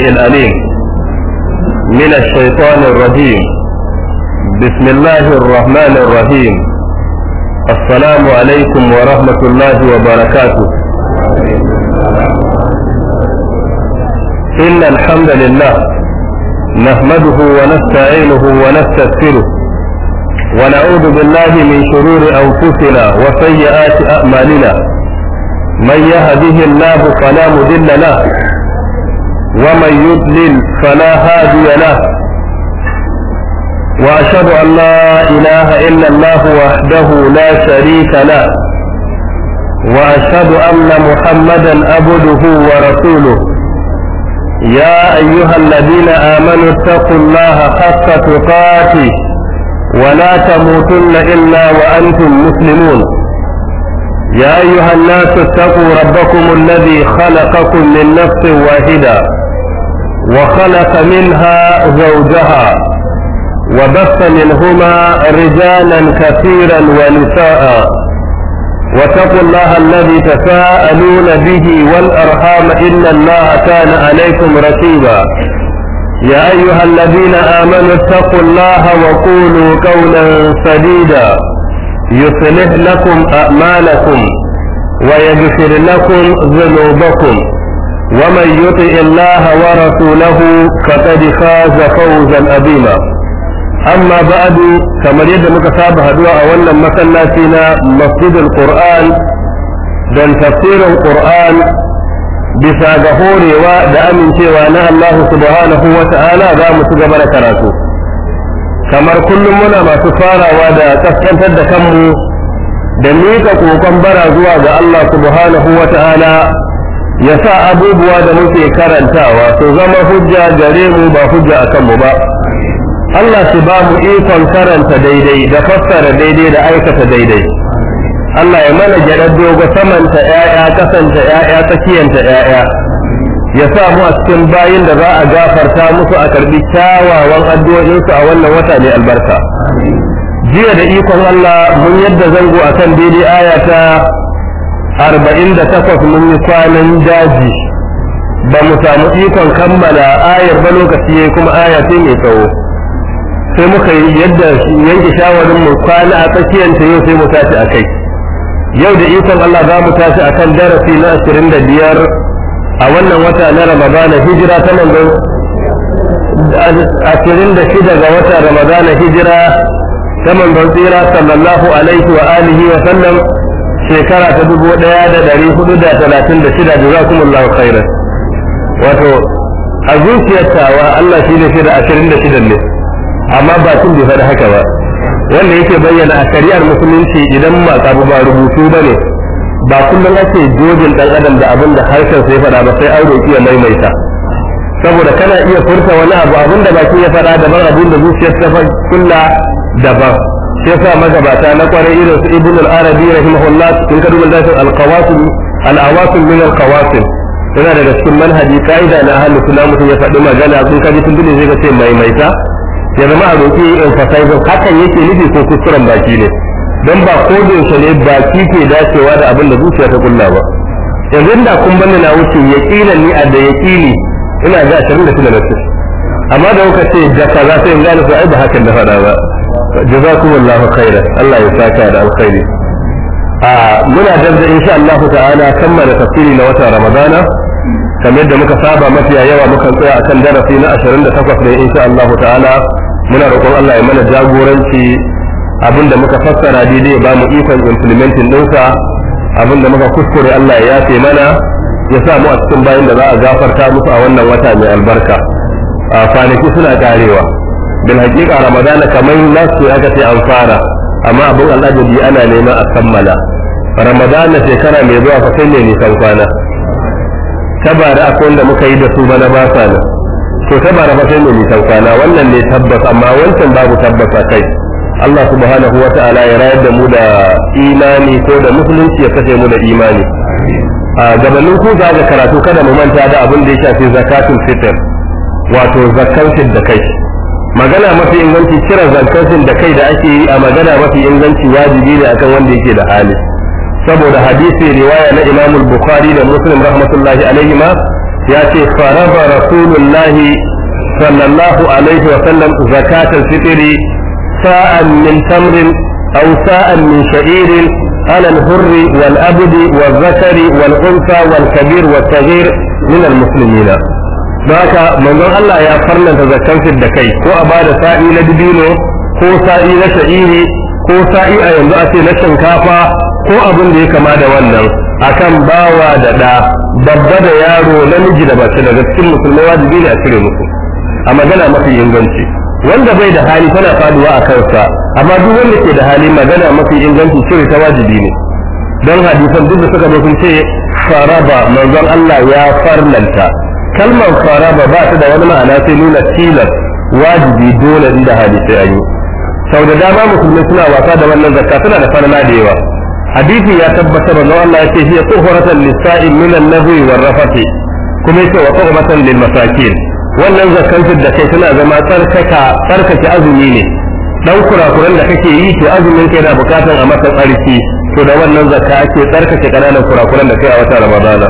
الأليم من الشيطان الرجيم. بسم الله الرحمن الرحيم. السلام عليكم ورحمة الله وبركاته. إن الحمد لله نحمده ونستعينه ونستغفره ونعوذ بالله من شرور أنفسنا وسيئات أعمالنا. من يهده الله فلا مضل له ومن يضلل فلا هادي له. وأشهد أن لا إله إلا الله وحده لا شريك له وأشهد أن محمدا عبده ورسوله. يا أيها الذين آمنوا اتقوا الله حق تقاته ولا تموتن إلا وأنتم مسلمون. يا أيها الناس اتقوا ربكم الذي خلقكم من نفس واحدة وخلق منها زوجها وبث منهما رجالا كثيرا ونساء. واتقوا الله الذي تساءلون به والأرحام إن الله كان عليكم رقيبا. يا أيها الذين آمنوا اتقوا الله وقولوا قولا سديدا يصلح لكم أعمالكم ويغفر لكم ذنوبكم ومن يطع الله ورسوله فقد فاز فوزا عظيما. أما بعد كما يد مكتاب هدوء أولا مسلاتنا مسجد القرآن دن تفسير القرآن bisa ga horewa da amincewa na Allah subhanahu wa ta'ala za mu ci gaba da karatu kamar kullum muna masu farawa da kaskantar da kanmu da miƙa kokon bara zuwa ga Allah subhanahu wa ta'ala ya sa abubuwa da muke karantawa su zama hujja gare mu ba hujja a kanmu ba. Allah shi ba mu ikon karanta daidai da fassara daidai da aikata daidai. Allah ya mana gyaɗar dogo samanta ‘ya'ya, kasanta ‘ya'ya, tsakiyanta ‘ya'ya, ya sa mu a cikin bayin da za a gafarta musu a karbi kyawawan addu'o'insu a wannan wata mai albarka. Jiya da ikon Allah mun yadda zango a kan daidai aya ta 48 mun yi kwanan daji, ba mu samu ikon kammala ayar ba lokaci ya kuma aya ce mai tsawo. Sai muka yi yadda yanke shawarin mu kwana a tsakiyanta yau sai mu tashi a kai. Yau da ikon Allah za mu tashi a kan darasi na 25 a wannan wata na Ramadana hijira ta manzon 26 ga wata Ramadana hijira ta manzon tsira sallallahu alaihi wa alihi wa sallam shekara ta 1436 jazakumullahu khairan. Wato a zuciyar tawa Allah shi ne da 26 ne amma ba tun bai faɗi haka ba. Wanda yake bayyana a shari'ar musulunci idan masu abu ba rubutu ba ne ba kullum ake jojin dan adam da abin da harshen sai faɗa ba sai an roƙi ya maimaita, saboda kana iya furta wani abu abin da baki ya faɗa daban abin da zuciyar ta kulla daban. shi yasa magabata na kwarai irin su ibn al-arabi rahimahullah in ka duba zafin al-awasim min al-qawasim yana daga cikin manhaji kaida na ahlus sunna mutum ya faɗi magana sun kaji tun dole zai ga ce maimaita ya zama a roƙi emphasize hakan yake nufi ko kuskuren baki ne, don ba ko da yaushe ne baki ke dacewa da abin da zuciya ta kulla ba. yanzu da kun bani na wuce yaqinan ni a da yaqini ina ga 26 na ce, amma da kuka ce da kaza sai in gane su ai ba hakan da faɗa ba. jazakumullahu khairan, Allah ya saka da alkhairi. Muna da insha Allah ta'ala kammala tafsiri na watan Ramadana kamar yadda muka saba mafiya yawa muka tsaya akan darasi na 28 ne insha Allah ta'ala. Muna roƙon Allah ya mana jagoranci abinda muka fassara daidai ba mu ikon implementing ɗinsa, abinda muka kuskure Allah ya yafe mana ya sa mu a cikin bayan da za a gafarta musu a wannan wata mai albarka. Kwanaki suna karewa bil haƙiƙa Ramadana kamar nasu aka ce an fara, amma abin al'ajabi ana nema a kammala. Ramadana shekara mai zuwa fa sai ne nisan kwana. Tabara akwai wanda muka yi da su bana ba sa nan. To tabara ba sai ne nisan kwana, wannan ne tabbas amma wancan babu tabbas a kai. Allah subhanahu wa ta'ala ya rayar da mu da imani ko da musulunci ya kashe mu da imani. A gabanin ku ga karatu kada mu manta da abin da ya shafi zakatul fitr, wato zakatul da kai. Magana mafi inganci cire zakatul da kai da ake yi a magana mafi inganci wajibi ne akan wanda yake da hali. Saboda hadisi riwaya na Imam Bukhari da Muslim rahmatullahi alaihi ma ya ce faraba rasulullahi sallallahu alaihi wa sallam zakatul fitri sa'an min tamrin aw sa'an min sha'irin على الحر والأبد والذكر والأنثى والكبير والصغير من المسلمين ذاك من الله يا فرنا تذكر في الدكي كو أباد سائي لدبينو كو سائي لشعيري كو سائي أيضا أتي لشنكافا كو أبن دي كما دوانا akan bawa da ɗa babba da yaro namiji da mace daga cikin musulmai wajibi ne a cire musu a magana mafi inganci wanda bai da hali tana faduwa a kansa amma duk wanda ke da hali magana mafi inganci cire ta wajibi ne don hadisan duk da suka zo sun ce faraba manzon Allah ya farlanta kalmar faraba ba ta da wani ma'ana sai nuna tilas wajibi dole inda hali sai an yi sau da dama musulmai suna wasa da wannan zakka suna da farla da yawa hadisi ya tabbatar manzon Allah ya ce hiya tuhuratan lisa'in min an-nazwi war-rafati kuma yace wa tuhuratan lil masakin wannan zakkan da kai tana zama tsarkake azumi ne dan kurakuran da kake yi to azumin kai na bukatan a masa tsarki to da wannan zakka ake tsarkake kananan kurakuran da kai a wata ramadana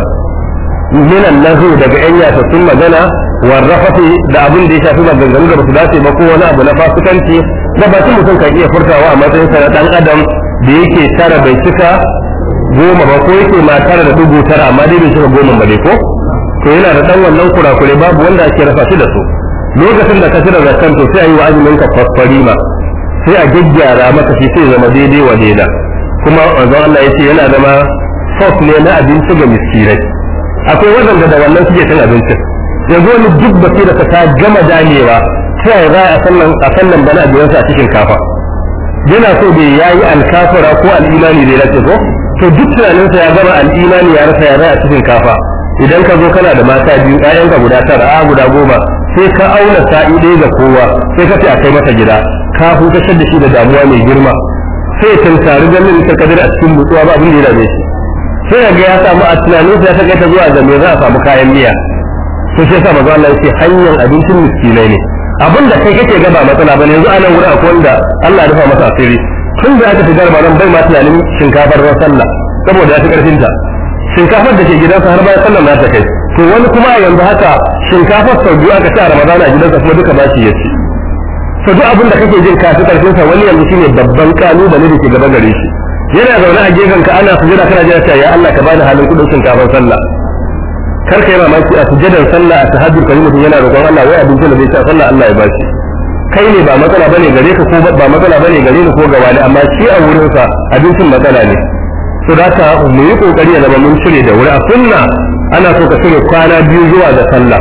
minan nazu daga yan yata sun magana warrafati da abin da ya shafi maganganu da basu dace ba ko wani abu na fasikanci da ba mutum kan iya furtawa a matsayin sa na dan adam da yake tara bai cika goma ba ko yake ma tara da dubu tara amma dai bai cika goma ba dai ko to yana da dan wannan kurakure babu wanda ake rafa shi da su lokacin da ka cire zakkan to sai a yi wa azumin ka fasfari ma sai a gyaggyara maka shi sai zama daidai wa daida kuma manzon Allah yace yana zama sos ne na abinci ga miskinai akwai wanda da wannan suke cin abincin yanzu wani duk basira ta gama damewa sai za a sannan bana abinsa a cikin kafa yana so da yayi alkafara ko al'imani da ya ko to duk tunaninsa ya gama al'imani ya rasa ya a cikin kafa idan ka zo kana da mata biyu ɗayanka guda tara a guda goma sai ka auna sa'i ɗaya ga kowa sai ka ce a kai masa gida ka hutar da shi da damuwa mai girma sai ya tunkari ganin ta kadir a cikin mutuwa ba abin da ya dame shi sai ya ga ya samu a tunanin sa ya ta ta zuwa ga me za a samu kayan miya to sai sa maza Allah yake hanyar abincin miskinai ne abin da kai kake ga ba matsala bane yanzu anan wurin akwai wanda Allah ya rufa masa asiri tun da aka shigar ba nan bai ma tunanin shinkafar ran sallah saboda ya fi karfin ta shinkafar da ke gidansa har bayan sallah na ta kai to wani kuma yanzu haka shinkafar sau biyu aka ci a Ramadan a gidansa kuma duka ba shi ya ci to duk abin da kake jin kafi karfin sa wani yanzu shine babban kalubale da ke gaba gare shi yana zaune a gefen ka ana sujada kana jira cewa ya Allah ka bani halin kudin shinkafar sallah kar ka yi mamaki a sujadan sallah a tahajjud kai mutum yana roƙon Allah wai abincin da zai ci sallah Allah ya bashi kai ne ba matsala bane gare ka ko ba matsala bane gare ni ko ga wani amma shi a wurin sa abincin matsala ne to da ka mu yi kokari ya zama mun cire da wuri a sunna ana so ka cire kwana biyu zuwa ga sallah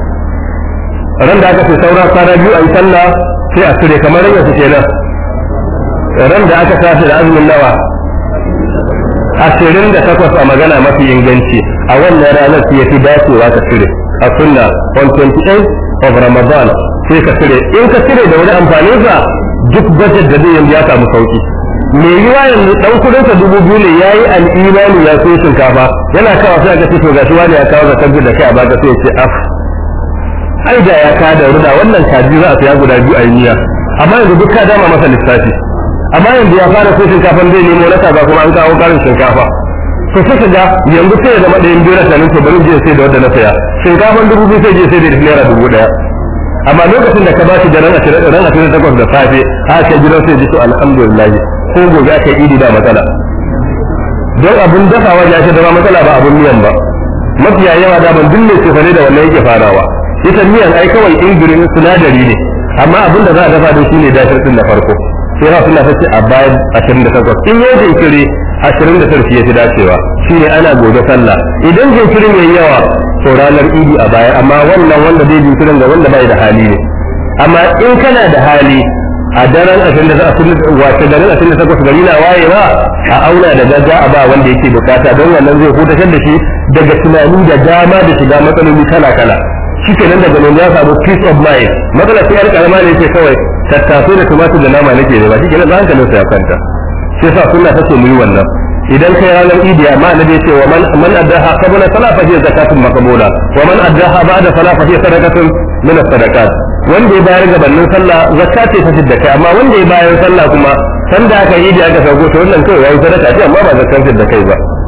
ran da aka ce saura kwana biyu a yi sallah sai a cire kamar yadda suke nan ran da aka tashi da azumin nawa 28 a magana mafi inganci a wannan ranar su yafi dacewa ka cire a sunna on 28 of Ramadan sai ka cire in ka cire da wani amfanin sa duk budget da zai ya samu sauki me yiwa yanzu dan kudin sa 2000 ne yayi al-imani ya so shinkafa yana kawo sai ka ce to gashi wani ya kawo zakar da kai a baka sai ya ce af ai da ya ka da ruda wannan kaji za a saya guda biyu a yiya amma yanzu duk ka dama masa lissafi amma yanzu ya fara sai shinkafan zai nemo na kaza kuma an kawo karin shinkafa to sai ka ga yanzu sai ya zama ɗayan biyu na sanin to bari je sai da wanda na saya shinkafan 2000 sai je sai da naira 1000 amma lokacin da ka ba shi da ran 28 da safe a kai gidan sai ji to alhamdulillah ko gobe aka yi idi ba matsala don abun dafawa ya ce da ba matsala ba abun miyan ba mafiya yawa da ban dinne ce fare da wannan yake farawa ita miyan ai kawai ingirin sinadari ne amma abin da za a dafa da shi ne dashar din da farko sai ha suna tace a bayan 28 in yau jinkiri 29 ya fi dacewa shine ana gobe sallah idan jinkirin yayi yawa to ranar idi a baya amma wannan wanda zai jinkirin ga wanda bai da hali ne amma in kana da hali a daren 28 wace daren 28 gari na wayewa a auna da gagga a ba wanda yake bukata don wannan zai hutar da shi daga tunani da dama da shiga matsaloli kala kala shike nan daga nan ya samu peace of mind matsala sai yar karama ne ce kawai tattaso da tumatir da nama nake ne ba shike nan hankalin sa ya kwanta sai sa sunna take mu yi wannan idan kai ranar idi amma annabi ya ce wa man addaha qabla salati fa zakatun maqbula wa man addaha ba'da salati fa sadaqatun min as-sadaqat wanda ya bayar gabanin sallah zakka ce ta fidda kai amma wanda ya bayar sallah kuma sanda aka yi da aka sauko to wannan kai yayi sadaka ce amma ba zakkan fidda kai ba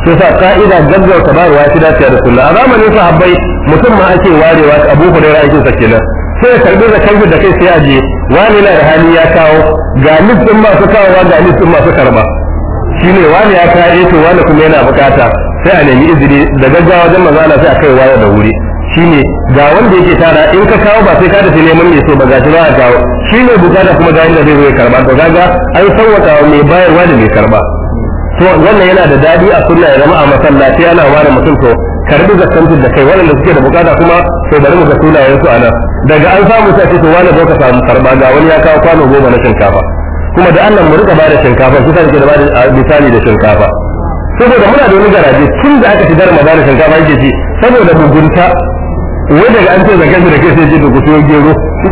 sai sa ka'ida gaggauta bayarwa ya fi dacewa da sunna a zamanin sahabbai mutum ma ake warewa Abu Hurairah aikin sa kenan sai ya karbi da kai da kai sai a je wani na da hali ya kawo ga listin masu kawowa ga listin masu karba shine wani ya kawo to wani kuma yana bukata sai a nemi izini da gaggawa wajen manzala sai a kai waya da wuri shine ga wanda yake tara in ka kawo ba sai ka tafi neman mai so ba ga shi ba a kawo shine bukata kuma ga inda zai zo ya karba to kaga an sauwaka mai bayarwa da mai karba to wannan yana da dadi a sunna ya zama a masallaci ana ware mutum to karbi zakkantin da kai wanda suke da bukata kuma to bari mu ga sunayen su anan daga an samu sai ce to wani zo ka samu karba ga wani ya kawo kwano 10 na shinkafa kuma da Allah mu rika bada shinkafa kisa ke da bada misali da shinkafa saboda muna da wani garaje tun da aka shigar Ramadan shinkafa yake ci saboda bugunta wai daga an ce zakkantin da kai sai ce to ku siyo gero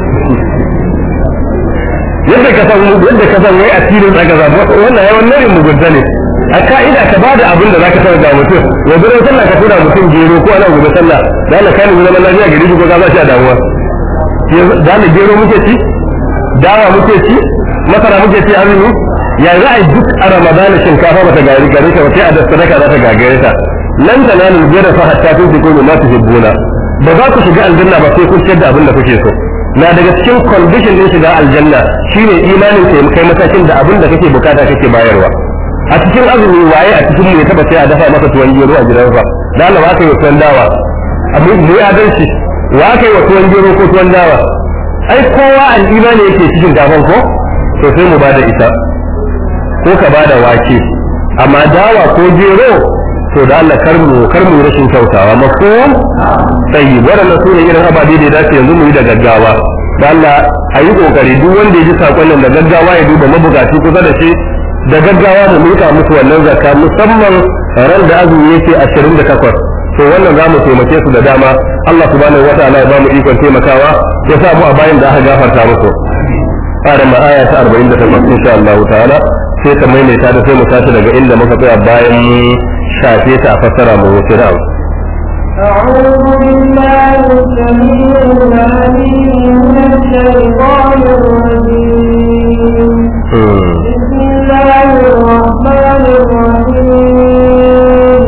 yadda ka san wai a filin tsaka zaba wannan yawan narin mugunta ne a ka'ida ka bada abin da zaka sanar da mutum wa gurin sallah ka tura mutum gero ko ana gobe sallah da Allah kai mu zaman lafiya gari ko ka za shi a damuwa da Allah gero muke ci dawa muke ci masara muke ci azumi ya za a yi duk a Ramadan shinkafa bata gari gare ta sai a da sadaka za ta gagare ta lan tanalu birra fa hatta tunfiqu mimma tuhibbuna ba za ku shiga aljanna ba sai kun ciyar da abin da kuke so na daga cikin condition din shiga aljanna shine imanin ka kai matakin da abin da kake bukata kake bayarwa a cikin azumi waye a cikin mu ya taba sai a dafa masa tuwon gero a gidansa da Allah ba ka yi tuwon dawa abin da ya adalci wa ka yi tuwon gero ko tuwon dawa ai kowa an imani yake cikin kafan ko to sai mu bada ita ko ka bada wake amma dawa ko gero to da Allah kar mu rashin kyautawa mafhum sai wannan sune irin ababe da dace yanzu mu yi da gaggawa da Allah ayi kokari duk wanda ya ji sakon nan da gaggawa ya duba mabugaci kusa da shi da gaggawa mu mika musu wannan zakka musamman ran da azumi yake 28 to wannan zamu taimake su da dama Allah subhanahu wataala ya ba mu ikon taimakawa ya sa mu a bayan da aka gafarta musu fara ma aya ta 48 insha Allah ta'ala sai ta maimaita da sai mu tashi daga inda muka tsaya bayan shafe ta fassara mu wuce da أعوذ بالله السميع العليم من الشيطان الرجيم بسم الله الرحمن الرحيم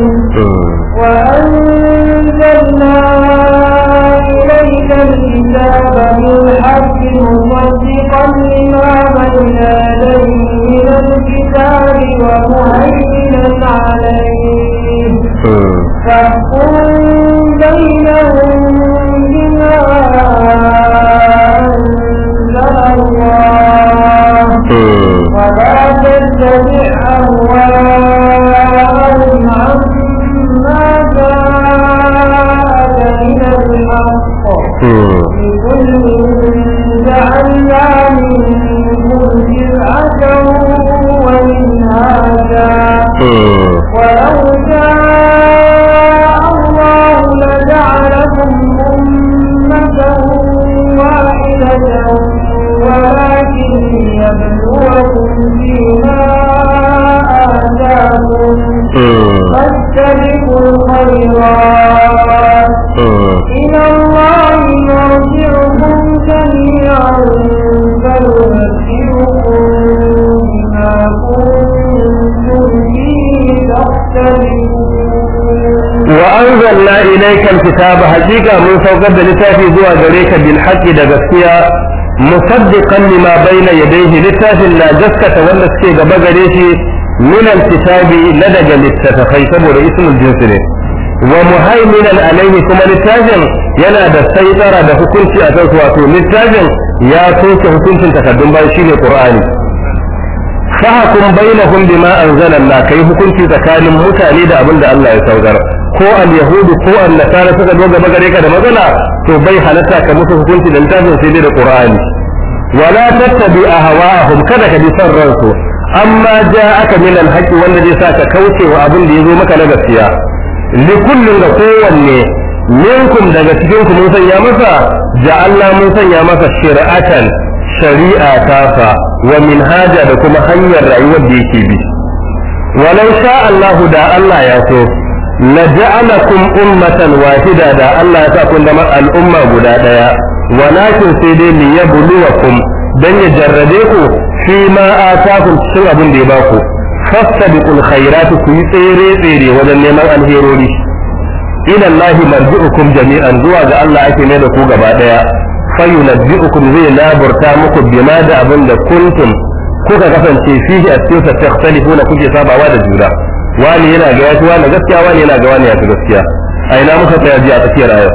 وأنزلنا إليك الكتاب بالحق مصدقا لما بين يديه من الكتاب ومهيمنا عليه فاحكم بينهم بما أنزل الله ولا تتبع أهواءهم عما جاءك من الحق لكل جعلنا منكم شرعة ومنهاجا ولو شاء الله لجعلكم أمة واحدة ولكن ليبلوكم فيما آتاكم فاستبقوا الخيرات إلى الله مرجعكم جميعا فينبئكم بما كنتم فيه تختلفون وأنزلنا إليك الكتاب حقيقة من فوقد لتافي زوى ذلك بالحق دغسيا مصدقا لما بين يديه لتافي لا جسكة ولا سكي غبغريشي من الكتاب لدج للتفخي سبور اسم الجنس ومهيمنا عليه كما لتافي yana da saitara da hukunci a kansu wato littafin ya soke hukuncin takaddun bayan shine Qur'ani fahkum bainahum bima anzalallah kai hukunci tsakanin mutane da abin da Allah ya saukar ko al-yahudu ko an-nasara suka zo gaba gare ka da matsala to bai halatta ka musu hukunci da littafin sai dai da Qur'ani wala tattabi ahwa'ahum kada ka bi san ransu amma ja'aka min al-haqq wanda zai sa ka kauce wa abin da yazo maka na gaskiya likullin da kowanne minkum daga cikin ku mun sanya masa ja'alna mun sanya masa shari'atan shari'a tafa wa minhaja da kuma hanyar rayuwar da yake bi walau sha Allah da Allah ya so la ja'alakum ummatan wahida da Allah ya sa kun zama al'umma guda daya walakin sai dai li yabluwakum dan ya jarrabe ku fi ma atakum cikin abin da ya baku fastabiqul khairat ku yi tsere wajen neman alherori ila Allah marji'ukum jami'an zuwa ga Allah ake ne da ku gaba daya fayunabbi'ukum zai laburta muku bima da abin da kuntum kuka kasance fihi a cikin sa takhtalifuna kuke sabawa da juna wani yana ga yafi wani gaskiya wani yana ga wani yafi gaskiya a ina muka tsaya ji a tsakiyar ayar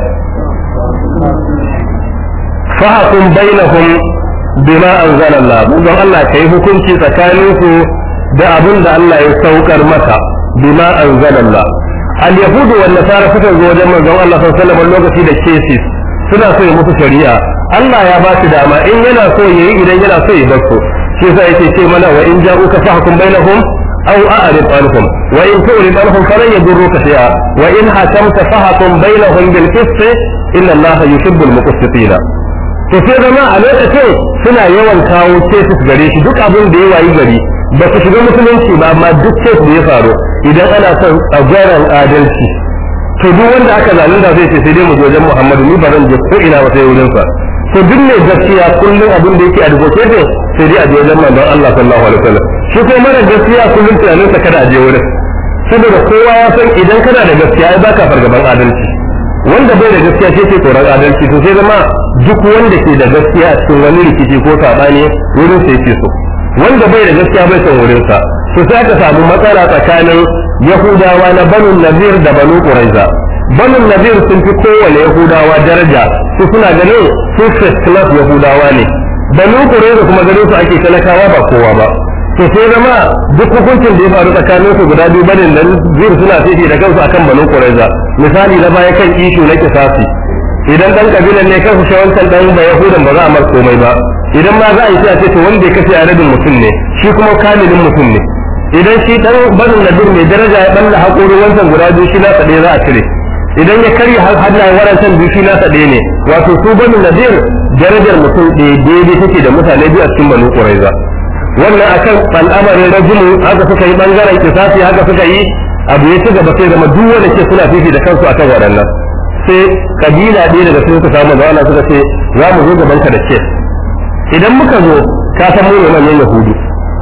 fahkum bainahum bima anzala Allah don Allah kai hukunci tsakanin su da abin da Allah ya saukar maka bima anzala Allah al-yahudu wan nasara suka zo wajen manzon Allah sallallahu alaihi wasallam lokaci da cases suna so ya musu shari'a Allah ya ba su dama in yana so yayi idan yana so ya bar su shi yasa yake ce mana wa in ja'uka fahkum bainahum aw a'rid anhum wa in tu'rid anhum falan yadurruka shay'a wa in hakamta fahkum bainahum bil qist inna Allah yuhibbul muqsitina to sai zama a lokacin suna yawan kawo cases gare shi duk abin da ya wayi gari ba su shiga musulunci ba amma duk case da ya faru idan ana son tsageran adalci to duk wanda aka zalunta zai ce sai dai mu je wajen Muhammadu ni ba zan je ko ina ba sai wurin sa to duk ne gaskiya kullum abin da yake advocate sai dai a je wajen manzon Allah sallallahu alaihi wasallam shi ko mara gaskiya kullum tunanin sa kada a je wurin saboda kowa ya san idan kana da gaskiya ai baka fargaban adalci wanda bai da gaskiya sai ke tsoron adalci to sai zama duk wanda ke da gaskiya a cikin wani rikici ko sabani wurin sai ke so wanda bai da gaskiya bai san wurin sa to sai aka samu matsala tsakanin Yahudawa na Banu Nadir da Banu Quraiza Banu Nadir sun fi kowane Yahudawa daraja su suna ganin su first class Yahudawa ne Banu Quraiza kuma ganin su ake talakawa ba kowa ba to sai zama duk hukuncin da ya faru tsakanin su guda biyu Banu Nadir suna fifi da kansu akan Banu Quraiza misali na baya kan ishu na kisasi idan dan kabilan ne kan shi wancan dan ba Yahudan ba za a mar komai ba idan ma za a yi sai a ce to wanda ya kashe arabin mutum ne shi kuma kamilin mutum ne idan shi dan Banu Nadir mai daraja ya balla haƙorin wancan guda biyu shi na ɗaya za a cire idan ya karya hannayen warancan biyu shi na ɗaya ne wato su Banu Nadir darajar mutum ɗaya daidai take da mutane biyu a cikin Banu Quraiza wannan akan al'amarin rajulu haka suka yi bangaren kisasi haka suka yi abu ya ci gaba sai zama duk wanda ke suna fifi da kansu akan waɗannan sai kabila ɗaya daga sun suka samu zawana suka ce za mu zo gaban ka da kes idan muka zo ka san mu ne manyan yahudu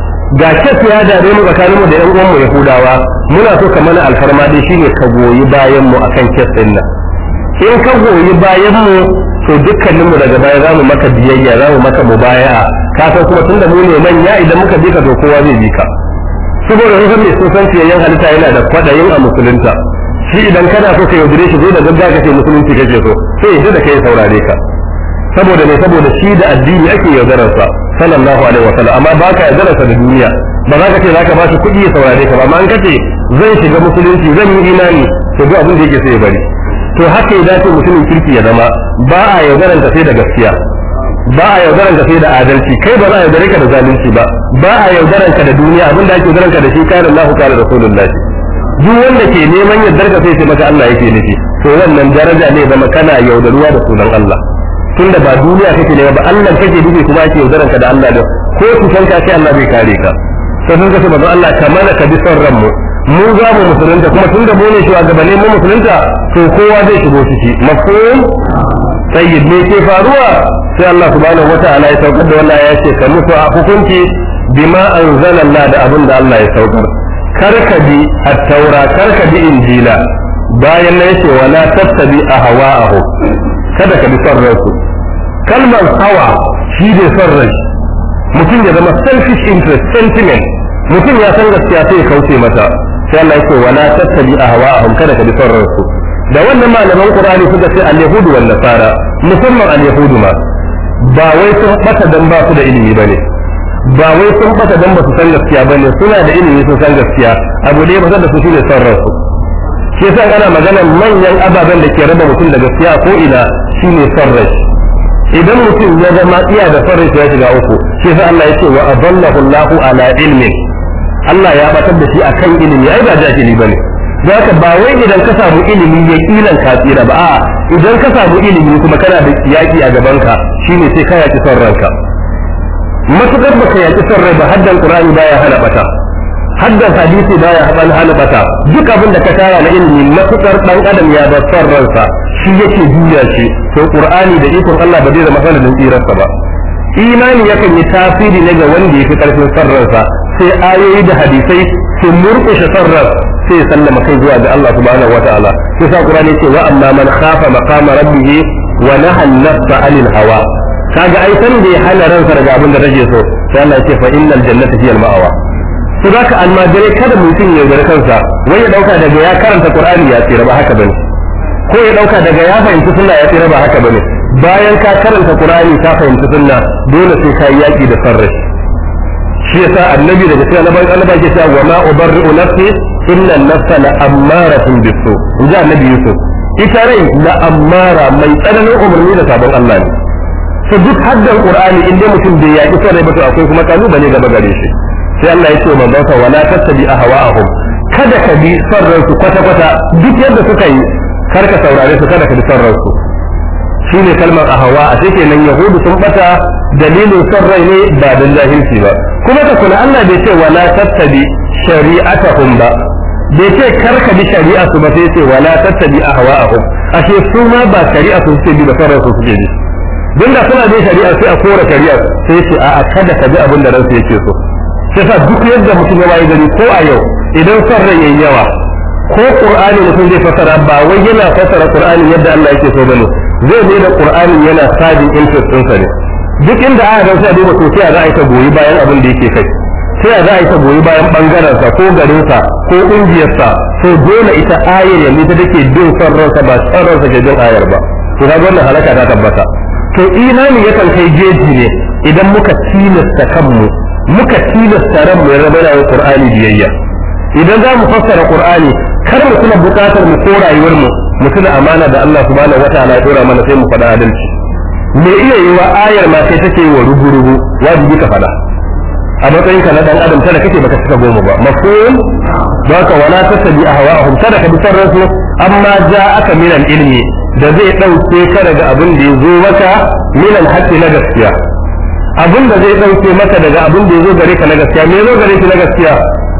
ga kes ya dare mu tsakaninmu da yan uwanmu yahudawa muna so ka mana alfarma dai shine ka goyi bayan mu akan kes din nan in ka goyi bayan mu to dukkaninmu daga baya za mu maka biyayya za mu maka mubaya'a ka san kuma tunda mu ne manya idan muka bi ka to kowa zai bi ka saboda rufin mai sun san fiyayyen halitta yana da kwaɗayin a musulunta shi idan kana so ka yaudare shi zo da gaggawa ka ce musulunci kake so sai ya da kai saurare ka saboda ne saboda shi da addini ake yaudararsa sallallahu alaihi wa sallam amma baka yaudararsa da duniya ba za ka ce za ka ba shi kuɗi ya saurare ka ba amma an kace zan shiga musulunci zan yi imani to duk abin da yake sai ya bari to haka ya dace mutumin kirki ya zama ba a yaudaranta sai da gaskiya ba a yaudaranta sai da adalci kai ba za a yaudare ka da zalunci ba ba a yaudaranka da duniya abin da ake yaudaranka da shi kana Allahu ta'ala rasulullahi duk wanda ke neman yardar ka sai ce maka Allah yake nufi to wannan daraja ne zama kana yaudaruwa da sunan Allah tunda ba duniya kake ne ba Allah kake nufi kuma ake yaudaran ka da Allah da ko kusan ka sai Allah bai kare ka to sun ga manzo Allah kamar ka bi son ranmu mu za mu musulunta kuma tunda mu ne shugabanni mu musulunta to kowa zai shigo ciki mafhum sayyid ne ke faruwa sai Allah subhanahu wataala ya saukar da wannan ya ce ka musu a hukunci bima anzala Allah da abin da Allah ya saukar karka bi at-taura karka bi injila bayan nan yace wala tattabi ahwa'ahu kada ka bi son ransu kalmar hawa shi ne son rai mutum ya zama selfish interest sentiment mutum ya san gaskiya sai ya kauce mata sai Allah yake wala tattabi ahwa'ahum kada ka bi son ransu da wannan malaman Qur'ani suka ce al-yahudu wal nasara musamman al-yahudu ma ba wai sun bata dan ba su da ilimi bane ba wai sun bata dan ba su san gaskiya bane suna da ilimi sun san gaskiya abu da ya bata da su shine son ransu shi yasa ana magana manyan ababen da ke raba mutum da gaskiya ko ina shine son rai idan mutum ya zama iya da son rai ya shiga uku shi yasa Allah yake wa adallahu Allahu ala ilmin Allah ya batar da shi akan ilimi ai ba jahili bane zaka ba wai idan ka samu ilimi ya kilan ka tsira ba a'a idan ka samu ilimi kuma kana da yaki a gaban ka shine sai ka yaki son ranka matukar baka yaki son rai ba haddan Qur'ani baya hana bata haddan hadisi baya hana bata duk abin da ka tara na ilimi matukar dan adam ya bar son ransa shi yake juya shi to Qur'ani da ikon Allah ba zai zama sanadin tsirarsa ba imani yakan yi tasiri ne ga wanda ya fi karfin sarransa sai ayoyi da hadisai su murƙushe sarrar sai sallama kai zuwa ga Allah subhanahu wataala sai Qur'ani ce wa amma man khafa maqama rabbih wa naha an-nafsa 'anil hawa kaga ai san da ya hana ransa daga abin da take so sai Allah ya ce fa innal jannata hiya al-ma'wa to zaka almajirai kada mutum ya gare kansa wai ya dauka daga ya karanta Qur'ani ya tsira ba haka bane ko ya dauka daga ya fahimci sunna ya tsira ba haka bane bayan ka karanta Qur'ani ka fahimci sunna dole sai ka yi yaki da sarrai shi yasa annabi daga cikin annabawa ke cewa wa ma ubarri'u nafsi inna an-nafsa la'ammaratun bis-su inji annabi Yusuf ita rai la'ammara mai tsananin umarni da sabon Allah ne to duk haddan Qur'ani inda mutum bai yaki sarrai ba to akwai kuma kalubale gaba gare shi sai Allah ya ce manzon sa wala tattabi ahwa'ahum kada ka bi sarransu kwata-kwata duk yadda suka yi kar ka saurare su kada ka bi sarransu shine kalmar ahawa a take nan yahudu sun bata dalilin sarrai ne ba dan jahilci ba kuma ka kula Allah bai ce wala tattabi shari'atahum ba bai ce kar ka bi shari'a su ba sai ce wala tattabi ahwa'ahum ashe su ma ba shari'a su suke bi da sarrai su suke bi don da suna bin shari'a sai a kora shari'a sai ce a'a kada ka bi abin da ransu yake so sai sa duk yadda mutum ya wayi gari ko a yau idan sarrai yayi yawa ko Qur'ani mutum zai fasara ba wai yana fasara Qur'ani yadda Allah yake so bane zai ne da Qur'ani yana sabin interest ɗinsa ne duk inda aka ga sai duba to sai za a yi ta goyi bayan abin da yake kai sai za a yi ta goyi bayan bangaren sa ko garin sa ko ƙungiyar sa sai dole ita ayar yanzu ta take bin son ransa ba son ransa ke jin ayar ba to ga wannan halaka ta tabbata to imani yakan kai geji ne idan muka tilasta kanmu muka tilasta ranmu ya rabu da Qur'ani biyayya idan za mu fassara Qur'ani kar mu tuna bukatar mu ko rayuwar mu mu tuna amana da Allah subhanahu wataala ya dora mana sai mu faɗa adalci me iya yi wa ayar ma sai take wa rubu-rubu wajibi ka faɗa a matsayin ka na dan adam kada kake baka cika goma ba mafhum baka wala tasabi ahwa'ahum kada ka bi sarrafu amma ja'aka min al-ilmi da zai dauke ka daga abin da yazo maka min al-haqqi na gaskiya abin da zai dauke maka daga abin da yazo gare ka na gaskiya me yazo gare ki na gaskiya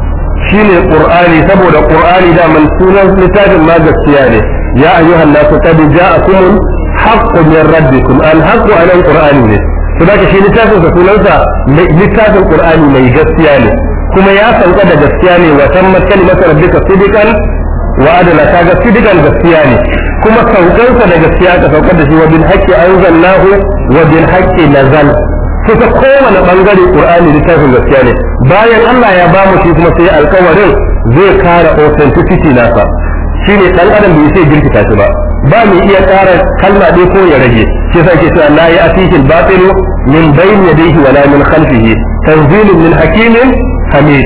shine Qur'ani saboda Qur'ani da man sunan littafin ma gaskiya ne ya ayyuhan nasu qad ja'akum haqqun min rabbikum al-haqqu ala al-Qur'ani ne to da shi littafin sa sunansa littafin Qur'ani mai gaskiya ne kuma ya sauka da gaskiya ne wa tammat kalimatu rabbika sidqan wa adla kaga sidqan gaskiya ne kuma saukansa da gaskiya ka saukar da shi wa bil haqqi anzalnahu wa bil haqqi nazal kusa kowane bangare Qur'ani littafin gaskiya ne bayan Allah ya ba mu shi kuma sai alƙawarin zai kara authenticity nasa shine dan adam bai sai girkita shi ba ba mu iya kara kalma dai ko ya rage shi sai ke cewa la ya'tihi al-batil min bayni yadayhi wala min khalfihi tanzilun min hakimin hamid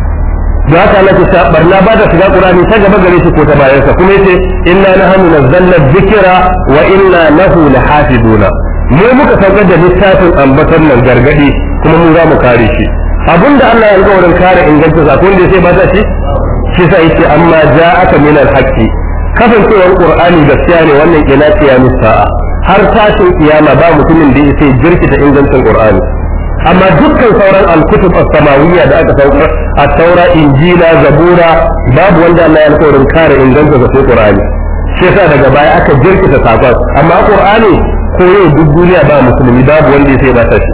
da haka Allah ta barna ba da shiga Qur'ani ta gaba gare shi ko ta bayan sa kuma yace inna nahnu nazzalna dhikra wa inna lahu lahafiduna mu muka saukar da littafin ambaton nan gargadi kuma mu za mu kare shi abinda Allah ya alƙawarin kare inganta zakon da sai ba ta shi shi sai yace amma ja'aka min al-haqqi kasancewar Qur'ani gaskiya ne wannan ila qiyamis sa'a har tashin kiyama ba mutumin da yake jirkita ingancin Qur'ani amma dukkan sauran al-kutub as-samawiyya da aka saukar at-taura injila zabura babu wanda Allah ya alƙawarin kare inganta zakon Qur'ani shi yasa daga baya aka jirkita sakon amma Qur'ani ko yau duk duniya ba musulmi babu wanda ya sai ba ta shi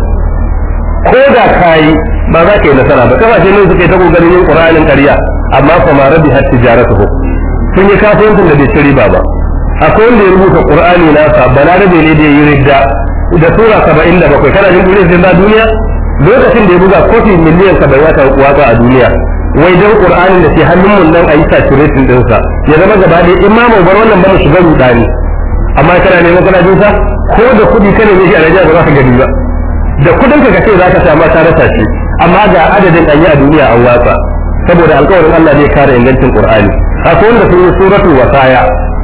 ko da kai ba za ka yi nasara ba kasashe ne suka yi ta kokarin yin Qur'anin ƙarya amma fa ma rabi har tijaratuhu sun yi kasuwancin da bai ci riba ba akwai wanda ya rubuta Qur'ani nasa balarabe ne da ya yi ridda da sura 77 kana jin duniya sai duniya lokacin da ya buga kofi miliyan 70 ta waka a duniya wai dan Qur'anin da ke hannun mun nan ayi saturation din sa ya zama gaba da imamu bar wannan ba mu shiga rudani amma kana neman kana jin sa ko da kudi kana ne shi a rajiya ba za ka gani ba da kudin ka kace za ka samu ta rasa shi amma ga adadin ayi a duniya an watsa saboda alƙawarin Allah zai kare ingancin Qur'ani akwai wanda sun yi suratul wasaya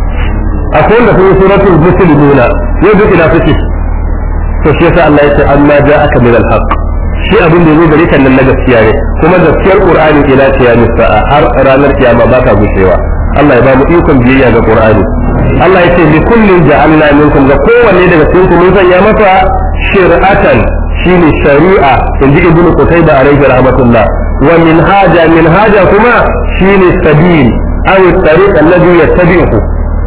akwai wanda sun yi suratul muslimuna yau duk ina suke to shi yasa Allah ya ce amma ja'aka min al-haqq shi abin da zai gare kan nan na gaskiya ne kuma gaskiyar Qur'ani ila qiyamis sa'a har ranar kiyama ba ta gushewa Allah ya ba mu ikon biyayya ga Qur'ani Allah ya ce li kullin ja'alna minkum ga kowanne daga cikin ku mun sanya masa shir'atan shine shari'a inji ibnu Qutayba alayhi rahmatullah wa minhaja kuma shine sabil aw at-tariq alladhi yattabi'uhu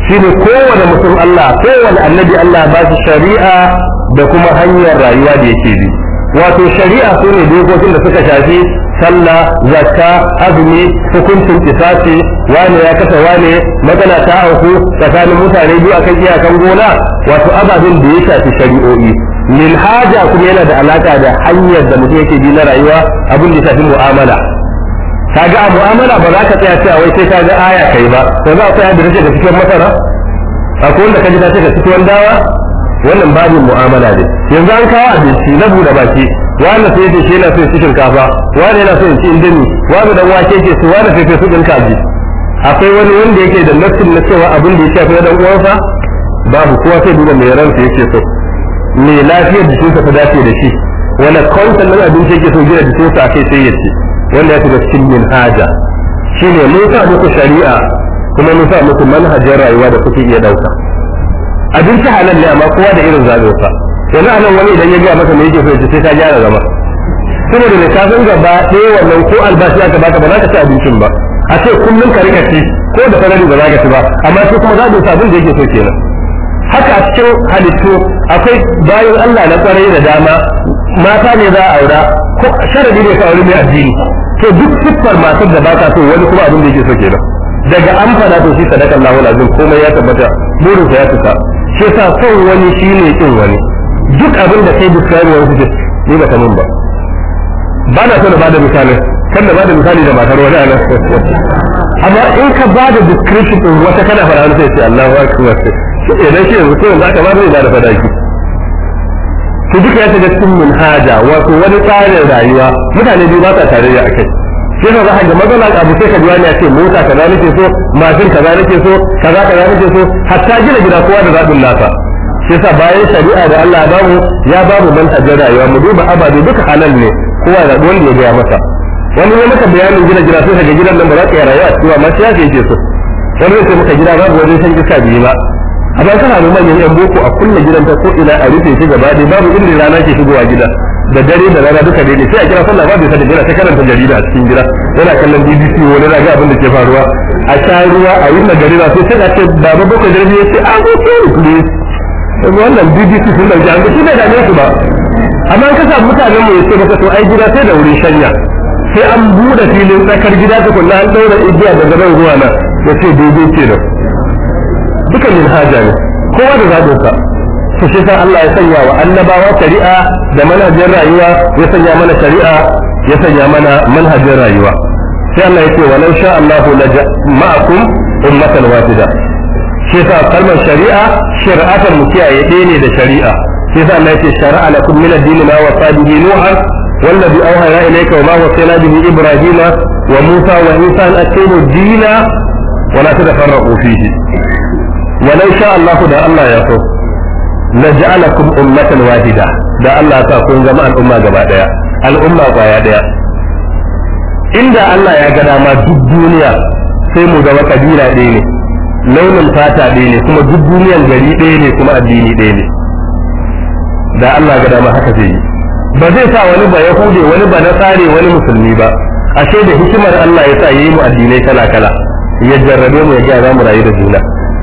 shine kowane mutum Allah kowane annabi Allah ba shi shari'a da kuma hanyar rayuwa da yake bi wato shari'a su ne dokokin da suka shafi sallah zakka azumi hukuncin kisasi wane ya kasa wane magana ta auku tsakanin mutane biyu akan iyakan gona wato ababen da ya shafi shari'o'i minhaja kuma yana da alaka da hanyar da mutum yake bi na rayuwa abin da ya shafi mu'amala kaga a mu'amala ba za ka tsaya cewa wai sai ka ga aya kai ba to za ka tsaya da rike da cikin masara akwai wanda ka ji ta ce ka cikin dawa wannan babin mu'amala ne yanzu an kawo abinci na buɗe baki wanda sai da shi yana so cikin kafa wanda yana so ci indomi wanda dan wake ke so wanda sai su din kaji akwai wani wanda yake da nassin na cewa abin da yake akwai dan uwansa babu kowa sai duba mai ransa yake so mai lafiyar jikinsa ta dace da shi wani kwantan nan abinci yake so gina jikinsa a kai sai ya ce wanda ya shiga cikin minhaja shine mun sa muku shari'a kuma mun sa muku manhajar rayuwa da kuke iya dauka abinci halal ne amma kowa da irin zaɓinsa yanzu a nan wani idan ya gaya maka me yake so ya ce sai ka gyara zama saboda mai kafin gaba ɗaya wannan ko albashi aka baka ba za ka ci abincin ba a ce kullum ka rika ci ko da sanari ba za ka ci ba amma sai kuma zaɓin abin da yake so kenan haka a cikin halittu akwai bayan Allah na kwarai da dama mata ne za a aura ko sharadi ne ka aure mai addini to duk siffar matar da baka so wani kuma abin da yake so kenan daga an fada to shi sadaka Allahu lazim komai ya tabbata burin sa ya tuka shi yasa son wani shine kin wani duk abin da kai describe wani suke ni ba kaman ba ba na so na bada misali kan da bada misali da matar wani anan amma in ka bada description din wata kana fara wani sai Allahu akbar idan shi yanzu ko yanzu aka ba zai da fadaki to duka ya shiga cikin minhaja wato wani tsarin rayuwa mutane biyu ba sa tarayya a kai sai ka ga matsalar abu sai ka ji wani ya ce mota kaza nake so mashin kaza nake so kaza nake so hatta gina gida kowa da zaɓin nasa sai sa bayan shari'a da Allah ya bamu ya bamu manhajar rayuwa mu duba ababe duka halal ne kowa da wanda ya gaya masa wani ya maka bayanin gina gida sai ka ga gidan nan ba za ka yi rayuwa a cikin amma sai ya ce so wani zai ce maka gida babu wajen shan iska biyu ba amma kana da manyan yan boko a kulle gidan ta ko ina a rufe shi gaba dai babu inda rana ke shigowa gida da dare da rana duka dai sai a kira sallah babu sai da gida ta karanta jarida a cikin gida yana kallon BBC wani raga abin da ke faruwa a sha ruwa a yi nagari na sai a ce baba boko da ya ce an go sorry please wannan BBC sun dauki an shi bai dame su ba amma ka sa mutanen mu yace maka to ai gida sai da wurin shanya sai an bude filin tsakar gida ta kullu an daura igiya daga nan zuwa nan yace daidai ce da duka minhaja ne kowa da zaɓin sa to shi sa Allah ya sanya wa annabawa shari'a da manhajin rayuwa ya sanya mana shari'a ya sanya mana manhajin rayuwa sai Allah ya ce walau sha Allahu la ma'akum ummatan wahida shi sa kalmar shari'a shari'atan mu kiyaye ɗaya ne da shari'a shi sa Allah ya ce shari'a lakum min ad-din ma wasa bihi nuhan والذي أوحينا إليك وما وصينا به إبراهيم وموسى وعيسى أن أقيموا الدين ولا تتفرقوا فيه ولو شاء الله ده الله يقول لجعلكم أمة واحدة ده الله تكون جماعة الأمة جماعة الأمة قاية inda Allah ya ga dama duk duniya sai mu zama kabila ɗaya ne launin fata ɗaya ne kuma duk duniyan gari ɗaya ne kuma addini ɗaya ne da Allah ga dama haka zai yi ba zai sa wani ba yahude wani ba nasare wani musulmi ba ashe da hikimar Allah ya sa yayi mu addinai kala kala ya jarrabe mu ya ga za mu rayu da juna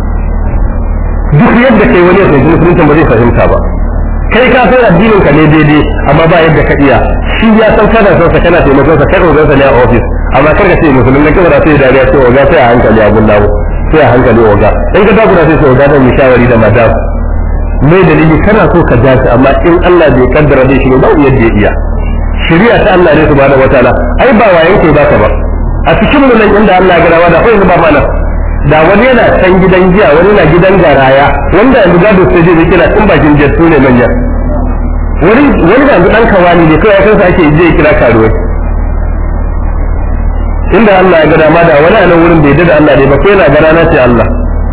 duk yadda kai wani ya fahimci musulunci ba zai fahimta ba kai ka san addinin ka ne daidai amma ba yadda ka iya shi ya san kana son sa kana taimakon sa kai ogan sa ne a office amma kar ka ce musulmi kai ba sai dariya sai oga sai a hankali abun dawo sai a hankali oga in ka takura sai oga da shawari da madam mai dalili kana so ka dace amma in Allah bai kaddara dai shi ba yadda ya iya shari'a ta Allah ne subhanahu wataala ai ba wayen kai baka ba a cikin mu nan inda Allah ya garawa da kai ba mana da wani yana can gidan giya wani na gidan garaya wanda yanzu gado sai dai kira in bakin jettu ne manya wani da yanzu dan kawani ne kai kansa ake je kira karuwai inda Allah ya gada ma da wani a nan wurin bai da Allah ne ba ko yana gara na ce Allah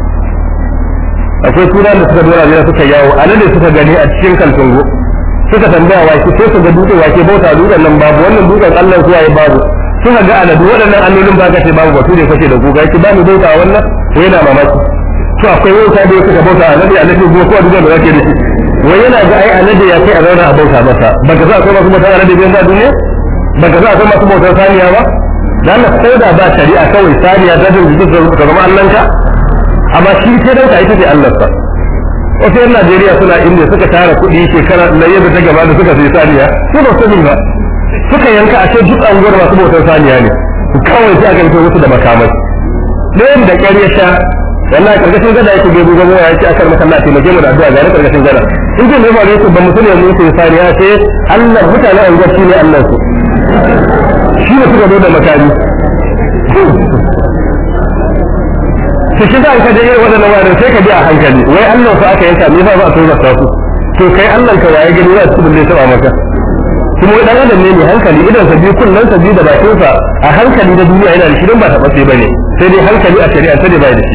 akwai suna da suka dora ne suka yawo alade suka gani a cikin kaltungo suka tambaya wake sai su ga dutse wake bauta dutsen nan babu wannan dutsen Allah kuwa ya babu suka ga aladu waɗannan allolin ba ka ce babu batu ne kake da kuka yake ba mu bauta wannan ko yana mamaki to akwai wata da suka bauta alade ko kowa dutsen da yake da shi wai yana ga ai alade ya kai a zauna a bauta masa baka za akwai masu bautar alade bayan duniya baka za akwai masu bautar saniya ba dan Allah ko da ba shari'a kawai saniya ta da zama Allahnka amma shi sai dauka ita ce Allah sa wasu yan Najeriya suna inda suka tara kuɗi shekara na yadda ta gaba da suka sai saniya su ba sani ba suka yanka a ce duk anguwar masu bautar saniya ne kawai sai aka fito musu da makamai ɗayan da ƙyar ya sha wallahi karkashin gada yake bai buga ya ce akar masallaci taimake mu da addu'a ga karkashin gada in ji ne ba ne su ba mutum ya mutu ya saniya sai Allah mutanen anguwar shi ne Allah su shi ne suka zo da makami su shi za ka da irin waɗannan wuraren sai ka bi a hankali wai Allah su aka yanka me ba a tozarta su to kai Allah ka waye gani za su bulle saba maka kuma wai dan adam ne mai hankali idan sa biyu kullun sa biyu da bakin sa a hankali da duniya yana da shi dan ba ta bace bane sai dai hankali a shari'a ta da bai da shi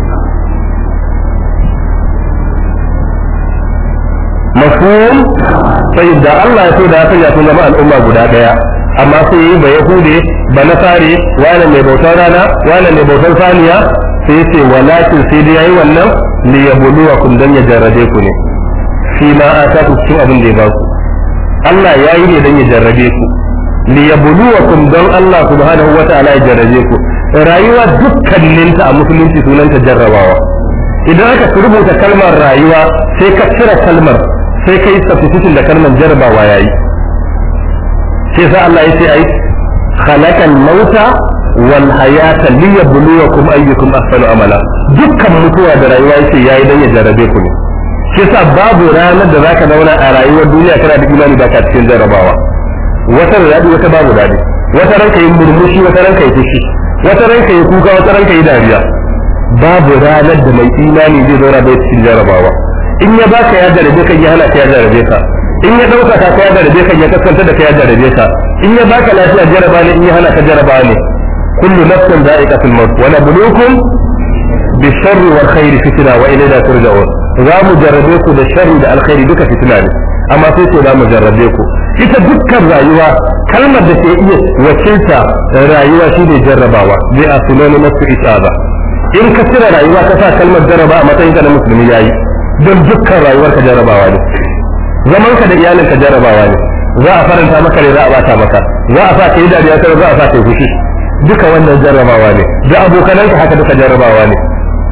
mafhum sai da Allah ya so da ya sanya su zama al'umma guda daya amma sai yi ba yahude ba nasare wani mai bautar rana wani mai bautar saniya sai yace walakin sai dai yayi wannan li yabluwakum dan ya jarrabe ku ne shi ma ata ku cikin abin da ya ba ku Allah yayi ne dan ya jarrabe ku li yabluwakum dan Allah subhanahu wataala ya jarrabe ku rayuwa dukkaninta a musulunci sunanta jarrabawa idan aka rubuta kalmar rayuwa sai ka cire kalmar sai kai substitution da kalmar jarrabawa yayi sai sa Allah yace ai khalaqal mauta wal hayata liyabluwakum ayyukum ahsanu amala dukkan mutuwa da rayuwa yace yayi dan ya jarrabe ku ne sai sa babu ranar da zaka zauna a rayuwar duniya kana da imani ba ka cikin jarrabawa wata rayuwa wata babu dadi wata ranka yin murmushi wata ranka yi fushi wata ranka yi kuka wata ranka yi dariya babu ranar da mai imani zai zauna bai cikin jarrabawa in ya baka ya jarrabe ka ya hana ka ya jarrabe ka in ya dauka ka ya jarrabe ka ya kaskanta da ka ya jarrabe ka in ya baka lafiya jarraba ne in ya hana ka jarraba ne kullu nafsin za'iqatul maut wa nabluukum bisharri wal khairi fitna wa ilayna turja'un za mu jarrabe ku da sharri da alkhairi duka fitna ne amma sai ce za mu jarrabe ku ita dukkan rayuwa kalmar da ke iya wakilta rayuwa shine jarrabawa zai a sunani masu isaba in ka cire rayuwa ka sa kalmar jarraba a matsayin ka na musulmi yayi don dukkan rayuwar ka jarrabawa ne zaman ka da iyalin ka jarrabawa ne za a faranta maka ne za a bata maka za a sa ka yi dariya sai za a sa ka yi fushi duka wannan jarrabawa ne da abokanan ka haka duka jarrabawa ne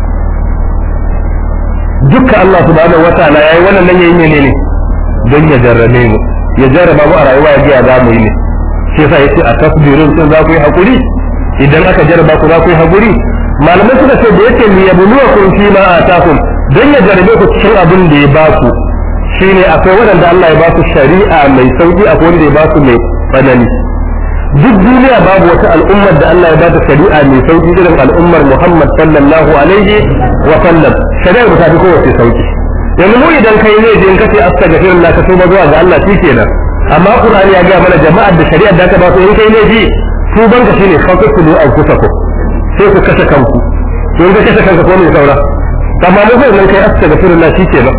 dukkan Allah subhanahu wataala yayi wannan nan yayi ne don ya jarrabe mu ya jarraba mu a rayuwa ya ga za mu yi ne sai sa yace a tasbirun sun za ku yi hakuri idan aka jarraba ku za ku yi hakuri malamai suka ce da yake li yabluwakum fi ma atakum don ya jarrabe ku cikin abin da ya ba ku shine akwai wanda Allah ya ba su shari'a mai sauki akwai wanda ya ba su mai tsanani duk duniya babu wata al'ummar da Allah ya ba ta shari'a mai sauki irin al'ummar Muhammad sallallahu alaihi wa sallam shari'ar ba ta fi kowace sauki yanzu mu idan kai zai je in kace astaghfirullah ka tuba zuwa ga Allah shikenan amma Qur'ani ya ga mana jama'ar da shari'ar da ta ba su in kai ne ji tuban ka shine faqtulu anfusakum sai ku kashe kanku to in ka kashe kanka ko mai saura amma mu sai kai astaghfirullah shikenan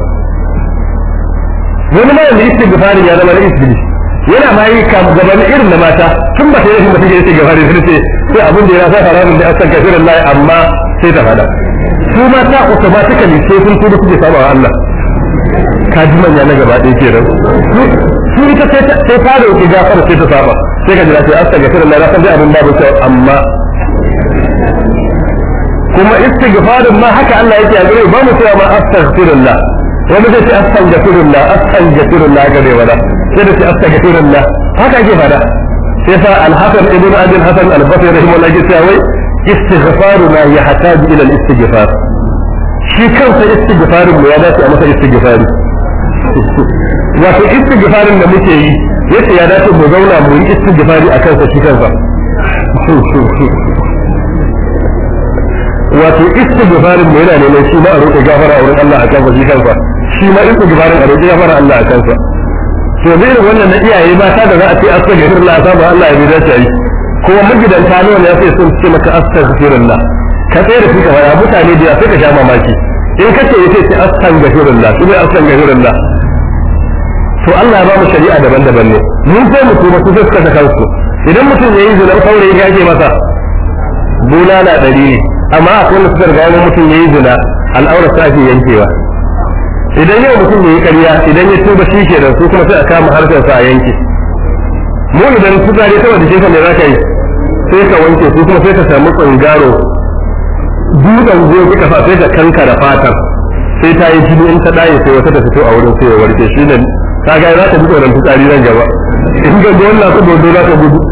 wani ma yanzu istighfarin ya zama na isbili yana ma yi gaban irin na mata tun ba sai rashin mutum ya istighfarin sun ce sai abin da ya rasa haramun da astaghfirullah amma sai ta fada su mata automatically sai sun tuba suke saba wa Allah ka ji manya na gaba ɗaya kenan su ita sai fara yake gafara sai ta saba sai ka jira sai astaghfirullah na san dai abin babu kyau amma kuma istighfarin ma haka Allah yake a gare ba mu cewa ma astaghfirullah wani zai ce astaghfirullah astaghfirullah ga dai wala sai da ce astaghfirullah haka ake fada sai sa al-Hasan ibn Abi al-Hasan al-Basri rahimahullah ya ce wai istighfaruna yahtaju ila al-istighfar shi kansa istighfarin mu ya dace a masa istighfari wato istighfarin da muke yi yace ya dace mu zauna mu yi istighfari a kansa shi kansa wato istighfarin mu yana neman shi ma a roƙe gafara a wurin Allah a kansa shi kansa shi ma istighfarin a roƙe gafara Allah a kansa to ne irin wannan na iyaye mata da za a ce astaghfirullah saboda Allah ya bida ta yi kuma magidanta ne wanda ya sai sun ce maka astaghfirullah ka tsaye da shi ka fara mutane da sai ka sha mamaki in ka ce yace ce astaghfirullah kuma astaghfirullah to Allah ya ba mu shari'a daban-daban ne mun sai mu kuma su fuska ta kansu idan mutum yayi zina saurayi ga ake masa bulala 100 ne amma akwai wanda suka riga mutum yayi zina al'aura ta ake yankewa idan yau mutum yayi ƙarya idan ya tuba shi kenan su kuma sai a kama harshen sa a yanke mu idan fitsari ta wanda jikin ne za ka yi sai ka wanke su kuma sai ka samu tsangaro dutsen goyo kika fa sai ka kankara fatar sai ta yi jini in ta daye sai wata ta fito a wurin sai ya warke shi ne kaga za ta bi tsoron fitsari nan gaba in ga wannan ta dodo za ta gudu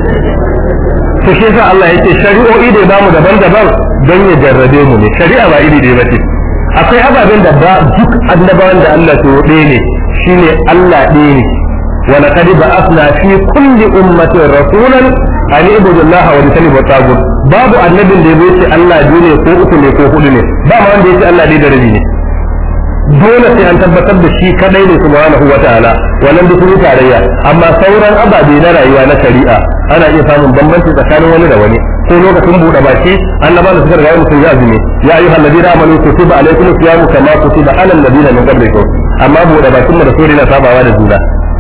to shi yasa Allah yake shari'o'i da bamu daban-daban don ya jarrabe mu ne shari'a ba iri ɗaya bace akwai ababen da ba duk annabawan da Allah to ɗaya ne shine Allah ɗaya ne wa laqad ba'athna fi kulli ummatin rasulan an ibudu Allah wa yajtanibu at-taghut babu annabin da ya ce Allah biyu ne ko uku ne ko hudu ne ba ma wanda ya ce Allah ɗaya da rabi ne dole sai an tabbatar da shi kadai ne subhanahu wa ta'ala wannan duk sun tarayya amma sauran ababe na rayuwa na shari'a ana iya samun bambanci tsakanin wani da wani ko lokacin buɗe baki annaba da suka riga mutum ya azumi ya ayyuhal ladina amanu kutiba alaykumus siyamu kama kutiba alal ladina min qablikum amma buɗe bakin mu da sori na sabawa da juna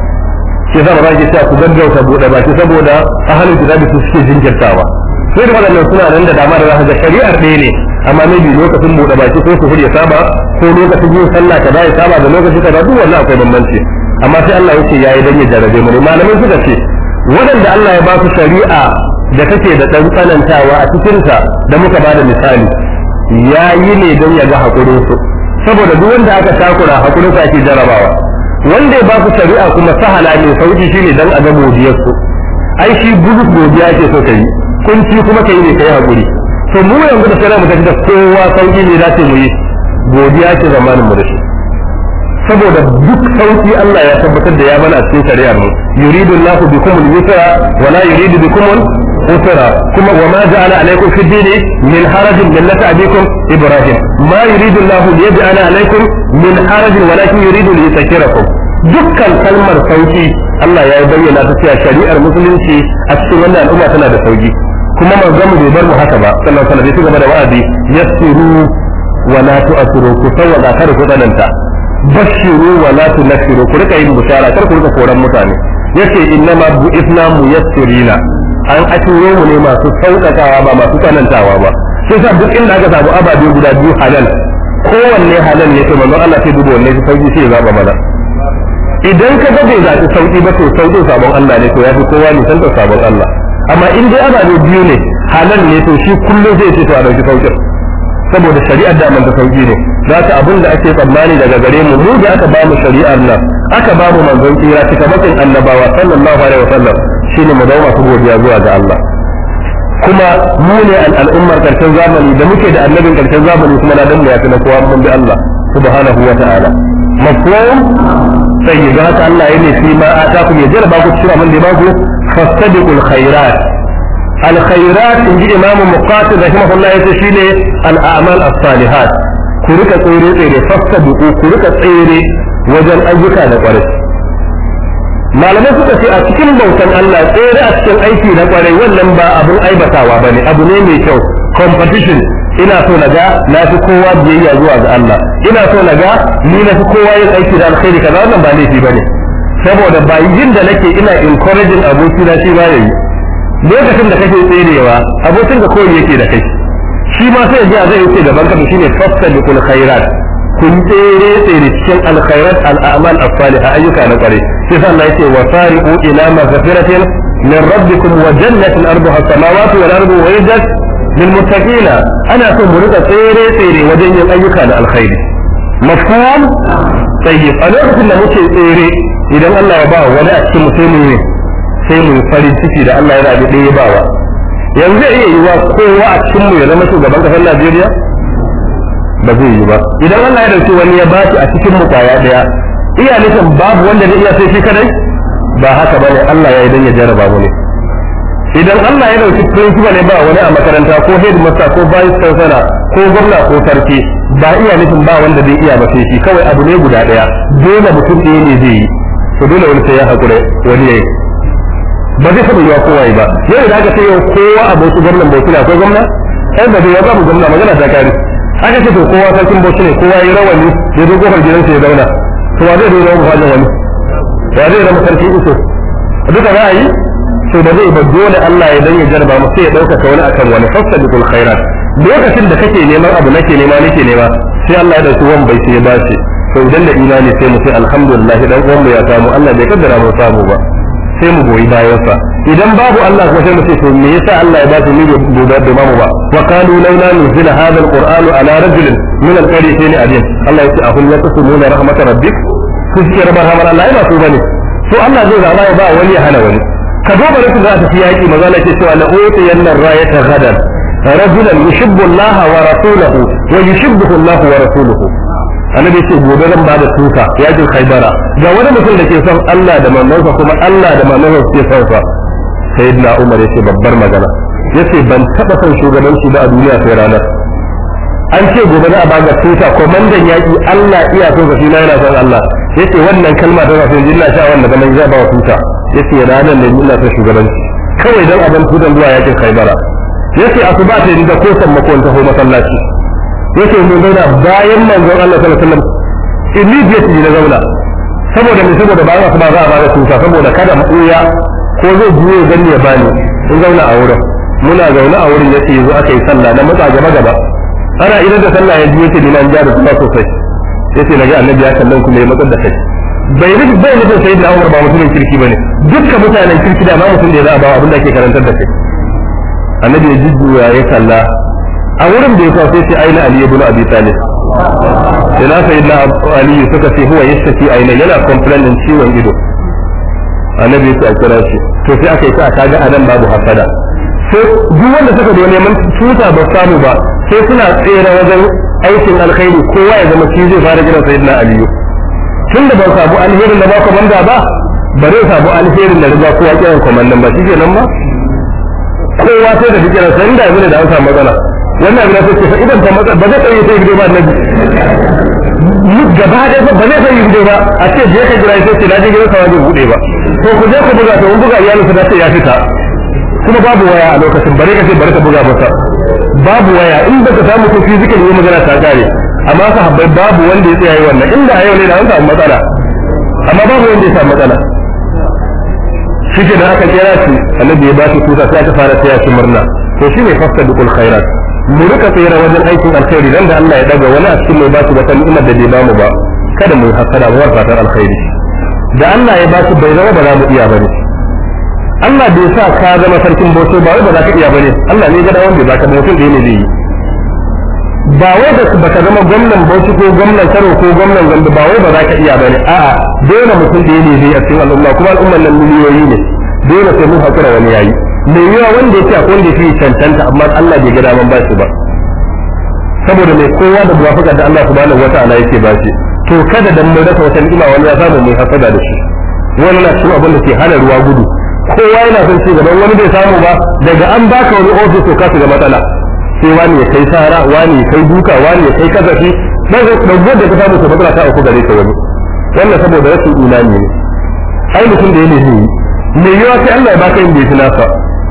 ke zama ba ke cewa ku gaggauta buɗe baki saboda ahalin kitabi su suke jinkirtawa sai da waɗannan suna nan da dama da za ka ga shari'ar ɗaya ne amma maybe lokacin buɗe baki ko su ya saba ko lokacin yin sallah kaza ya saba da lokaci kaza duk wannan akwai bambanci amma sai Allah ya ce yayi dan ya jarabe mu ne malamai suka ce waɗanda Allah ya ba su shari'a da take da ɗan tsanantawa a cikinta da muka ba da misali yayi ne don ya ga hakurin su saboda duk wanda aka takura hakurin sa ake jarabawa wanda ya ba su shari'a kuma sahala ne sauki shine dan a ga godiyar su ai shi gudu godiya ake so kai kunci kuma kai ne kai hakuri to mu yanzu da sai mu tafi da kowa sauki ne za mu yi godiya ce zamanin mu da shi saboda duk sauki Allah ya tabbatar da ya bana a cikin shari'ar mu yuridu Allahu bikum al-yusra wa la yuridu bikum al-usra kuma wa ma ja'ala alaykum fi ad-din min harajin millata abikum Ibrahim ma yuridu Allahu liyaj'ala alaykum min harajin walakin yuridu liyusakkirakum dukkan kalmar sauki Allah ya bayyana ta cewa shari'ar musulunci a cikin wannan al'umma tana da sauki kuma manzon mu bai bar mu haka ba sallallahu alaihi wasallam ya gaba da wa'azi yassiru wa la tu'siru ku sawada kar ku tsananta bashiru wa la tunfiru ku rika yin bushara kar ku rika koran mutane yace innama bu'ithna muyassirina an aturo mu ne masu sauƙaƙawa ba masu tsanantawa ba sai sa duk inda aka samu ababe guda biyu halal kowanne halal ne to manzon Allah sai dubo wannan sauki sai ya zaba mana idan ka ga bai zaɓi sauki ba to sauƙin sabon Allah ne to ya fi kowa ne san sabon Allah amma in dai ababe biyu ne halal ne to shi kullum zai ce to a dauki saukin saboda shari'ar da man da sauki ne za ka abin da ake tsammani daga gare mu mu da aka ba mu shari'ar nan aka ba mu manzon tsira cika matsayin annabawa sallallahu alaihi wasallam shine mu zama masu godiya zuwa ga Allah kuma mu ne al'ummar karshen zamani da muke da annabin karshen zamani kuma na dan mu yafi na kowa mun bi Allah subhanahu wa ta'ala mafhum sai ga haka Allah ya ne fi ma atakum ya jarba ku cikin abin da ya ba ku fastabiqul khairat الخيرات إن جي إمام مقاتل رحمه الله يتشيني الأعمال الصالحات كوريكا تيري تيري فاستبقوا كوريكا تيري وجل أيكا نقرس ما لم يكن في أتكين بوتن الله تيري أتكين أيكي نقرس ولن با أبو أيبتا وابني أبو نيمي شو competition ina so na ga na fi kowa biyayya zuwa ga Allah ina so na ga ni na fi kowa yin aiki da alkhairi kaza wannan ba laifi bane saboda ba yin da nake ina encouraging aboki na shi ba yayi lokacin da kake tserewa abokin da koyi yake da kai shi ma sai ya zai yi gaban ka shine fastabiqul khairat kun tsere cikin alkhairat al'amal as-salihah ayyuka na kware sai sa Allah yake wasari'u ila maghfiratin min rabbikum wa jannatin arduha as-samawati wal ardu uiddat lil muttaqin ana so mu rika tsere wajen yin ayyuka na alkhairi mafhum tayyib a lokacin da muke tsere idan Allah ya ba wani a cikin musulmi sai mu farin ciki da Allah ya rabe ɗaya bawa yanzu zai iya yiwa kowa a cikin mu ya zama shugaban kasar Najeriya ba zai yi ba idan Allah ya dauki wani ya bashi a cikin mu kwaya daya iya nufin babu wanda zai iya sai shi kadai ba haka bane Allah ya yi dan ya jarraba mu ne idan Allah ya dauki principal ne ba wani a makaranta ko headmaster ko vice chancellor ko gwamna ko sarki ba iya nufin ba wanda zai iya ba sai shi kawai abu ne guda daya dole mutum ɗaya ne zai yi to dole wani sai ya hakura wani yayi ba zai taɓa yiwa kowa ba yau da aka ce yau kowa a bauchi gwamnan bauchi ne akwai gwamna ai ba zai ya mu gwamna magana ta kare aka ce to kowa sarkin bauchi ne kowa ya rawani ya zo kofar gidansa ya zauna to wa zai zo zama mafajin wani wa zai zama sarki uku duka za a yi to ba zai ba dole Allah ya dan ya jarba mu sai ya ɗaukaka wani akan wani fastabiqul khairat lokacin da kake neman abu nake nema sai Allah ya dauki wani bai sai ya bashi to idan da imani sai mu sai alhamdulillah dan uwan mu ya samu Allah bai kaddara mu samu ba sai mu goyi bayansa idan babu Allah kuma sai mu ce to me yasa Allah ya ba su ni gobe da mamu ba wa qalu laula nuzila hadha alqur'anu ala rajulin min alqaryatayn azim Allah yace ahum yaqsimuna rahmat rabbik su suke rabar hamar Allah ai ba su bane to Allah zai zaba ya ba wani ya hana wani ka duba da za ta fi yaki maza Allah ke cewa la utiyanna rayata ghadan rajulan yuhibbu Allah wa rasuluhu wa yuhibbuhu Allah wa rasuluhu annabi ce gobe zan ba da tuka yakin Khaybara ga wani mutum da ke son Allah da manzonsa kuma Allah da manzonsa ke son sa sayyidina Umar yace babbar magana yace ban taba son shugabanci ba a duniya sai ranar an ce gobe za a ba da tuka komandan yaki Allah iya son sa shi yana son Allah yace wannan kalma ta zafin jinna sha wannan zaman ya ba wa tuka yace ranar ne ina son shugabanci kawai dan abin tudan zuwa yakin Khaybara yace asuba ta yi da kosan makon ta ho masallaci yace mun zauna bayan manzon Allah sallallahu alaihi wasallam immediately na zauna saboda mu saboda bayan asuba za a ba da tuka saboda kada mu koya ko zai juye gani ya bani sun zauna a wurin muna zaune a wurin yace yanzu aka yi sallah na matsa gaba gaba ana idan da sallah ya juye ce dinan ja da kuma sosai yace naga annabi ya kallon kuma ya matsar da kai bai nufin sai da Umar ba mutumin kirki bane dukkan mutanen kirki da ba mutum da ya za a ba abin da ake karantar da kai annabi ya jujjuya ya kalla a wurin da ya kawo sai aina Ali ibn Abi Talib ina sayyidina Ali suka ce huwa yastaki aina yana complain din ciwon ido annabi ya ce a kira shi to sai aka yi ta kaga anan babu hasada sai duk wanda suka zo neman tuta ba samu ba sai suna tsere wajen aikin alkhairi kowa ya zama shi zai fara gidan sayyidina Ali tun da ban samu alherin da ba komanda ba bare samu alherin da riga kowa kiran komandan ba shi kenan ba kowa sai da fikira sai inda yanzu ne da an samu matsala wannan abin da take fa idan ta matsala ba zai tsaye sai gido ba annabi mu gaba da ba zai tsaye gido ba a ce je ka jira sai na je gidan sa wajen bude ba to ku je ku buga to mun buga iyalin su da ta ya fita kuma babu waya a lokacin bare ka ce bare ka buga masa babu waya in ba ka samu ko physical yi magana ta kare amma sahabbai babu wanda ya tsaya yi wannan inda a yau ne da an samu matsala amma babu wanda ya samu matsala shi ke da aka kira shi annabi ya ba shi tuta sai aka fara taya shi murna to shi ne fasadul khairat mu rika tsira wajen aikin alkhairi dan da Allah ya daga wani a cikin mai ba shi wata ni'imar da bai ba mu ba kada mu hasada mu warfatar alkhairi da Allah ya ba shi bai zama ba za mu iya bane Allah bai sa ka zama sarkin bauchi ba wai ba za ka iya bane Allah ne ga da wanda ba ka mutum da ne zai yi ba wai da baka zama gwamnan bauchi ko gwamnan Kano ko gwamnan Gombe ba wai ba za ka iya bane a'a dole mutum da ne zai a cikin al'umma kuma al'umman nan miliyoyi ne dole sai mun hakura wani yayi mai yawa wanda yake akwai wanda yake cancanta amma Allah bai ga daman ba shi ba saboda mai kowa da muwafaka da Allah subhanahu wata'ala yake ba shi to kada dan mun rasa wata ni'ima wani ya samu mai hasada da shi wani na cikin abin da ke hana ruwa gudu kowa yana son ci gaban wani bai samu ba daga an baka wani ofis to ka shiga matsala sai wani ya kai sara wani ya kai duka wani ya kai kazafi dan da ka samu to matsala ta uku gare ka wani wannan saboda rashin imani ne ai mutum da yake yi me yawa sai Allah ya baka yin bai nasa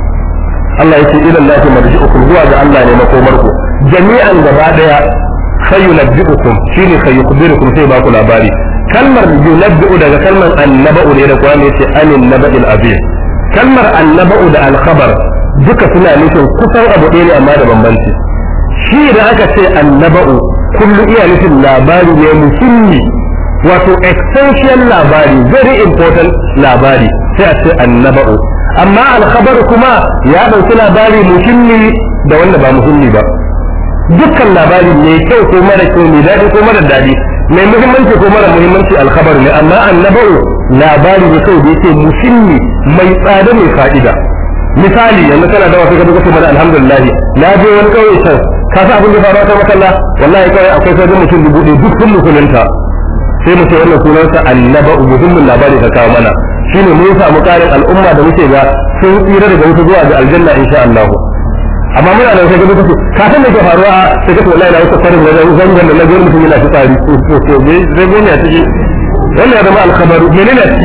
Allah yake ila Allah marji'ukum zuwa ga Allah ne makomar ku jami'an gaba daya sayunabbi'ukum shine sayukhbirukum sai ba ku labari kalmar yunabbi'u daga kalmar annaba'u ne da Qur'ani yace anin naba'il azim kalmar annaba'u da al-khabar duka suna nufin kusan abu ɗaya ne amma da bambanci shi da aka ce annaba'u kullu iya nufin labari ne muhimmi wato essential labari very important labari sai a ce annaba'u amma al-khabar kuma ya dauki labari muhimmi da wanda ba muhimmi ba dukkan labari mai kyau ko mara kyau mai daɗi ko mara daɗi mai muhimmanci ko mara muhimmanci al-khabar ne amma annaba'u labari ne kai da yake muhimmi mai tsada mai fa'ida misali yanzu kana da wasu gaba kace mana alhamdulillah na je wani kauye can ka sa abin da faruwa ta makalla wallahi kai akwai sauran mutum dubu ɗaya duk sun musulunta sai mu ce wannan sunansa annaba'u muhimmin labari ka kawo mana shine mun samu karin al'umma da muke ga sun tsira daga wuta zuwa ga aljanna insha Allah amma muna da sai ga kace ka san me ke faruwa sai ka wallahi na wuta farin wajen zangon da lagos mutum yana tsari to zai gone a ciki wannan ya zama alkhabaru menene ci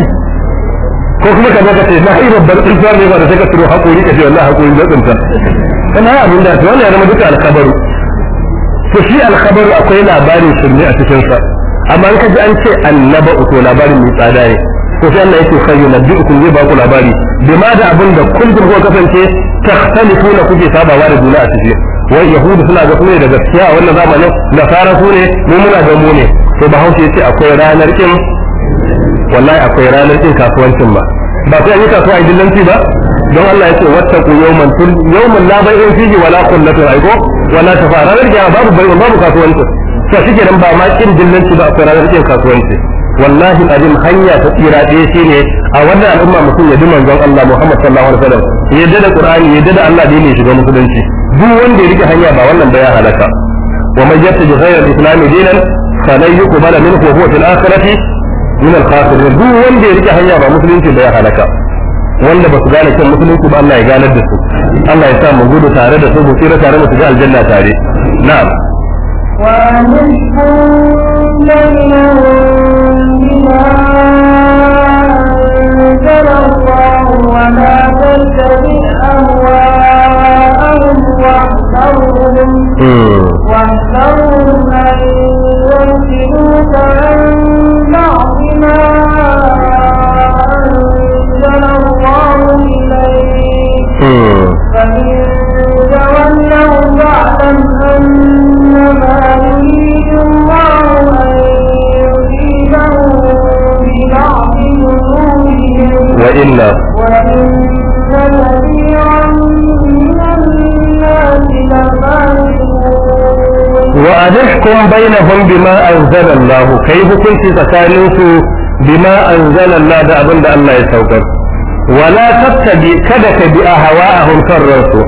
ko kuma ka zaka ce na yi babbar tsinta ne ba da sai ka turo hakuri ka ce wallahi hakuri da tsinta kana abin da wannan ya zama duka alkhabaru to shi alkhabaru akwai labarin shirme a cikin sa amma in ka ji an ce annaba to labarin mai tsada ne to sai Allah yake khayyu nabiyukum zai ba ku labari bima da abin da kuntum ko kasance takhtalifuna kuke sabawa da juna a cikin wai yahudu suna ga kuma da gaskiya a wannan zamanin nasara su ne mu muna ga mu ne to bahaushe yace akwai ranar kin wallahi akwai ranar kin kasuwancin ba ba sai an yi kasuwa a dillanci ba don Allah yake wattaqu yawman la bai'un fihi wala qullatun aiko wala tafa ranar da babu bai'un babu kasuwanci to shi kenan ba ma kin dillanci ba akwai ranar kin kasuwanci wallahi azim hanya ta tsira ɗaya shine a wannan al'umma mutum ya bi manzon Allah Muhammad sallallahu alaihi wasallam yadda da Qur'ani yadda da Allah da ne shiga musulunci duk wanda ya rike hanya ba wannan ba ya halaka wa man yattaji ghayra al-islam dinan falan yuqbala minhu wa huwa fil akhirati min al-khasirin duk wanda ya rike hanya ba musulunci ba ya halaka wanda ba su gane kan musulunci ba Allah ya ganar da su Allah ya sa mu gudu tare da su mu tsira tare mu shiga aljanna tare na'am وأنحكم بينهم بما أنزل الله ولا تتبع أهواءهم واحذرهم أن يفتنوك عن بعض ما أنزل الله إليك فإن تولوا فاعلم أنما يريد الله أن يصيبهم ببعض ذنوبهم وإن كثيرا من الناس لفاسقون وأنحكم بينهم بما أنزل الله كيف كنت تسالوه بما أنزل الله ده أبن الله يتوكل ولا تتبع كدك بأهواءهم فرسوا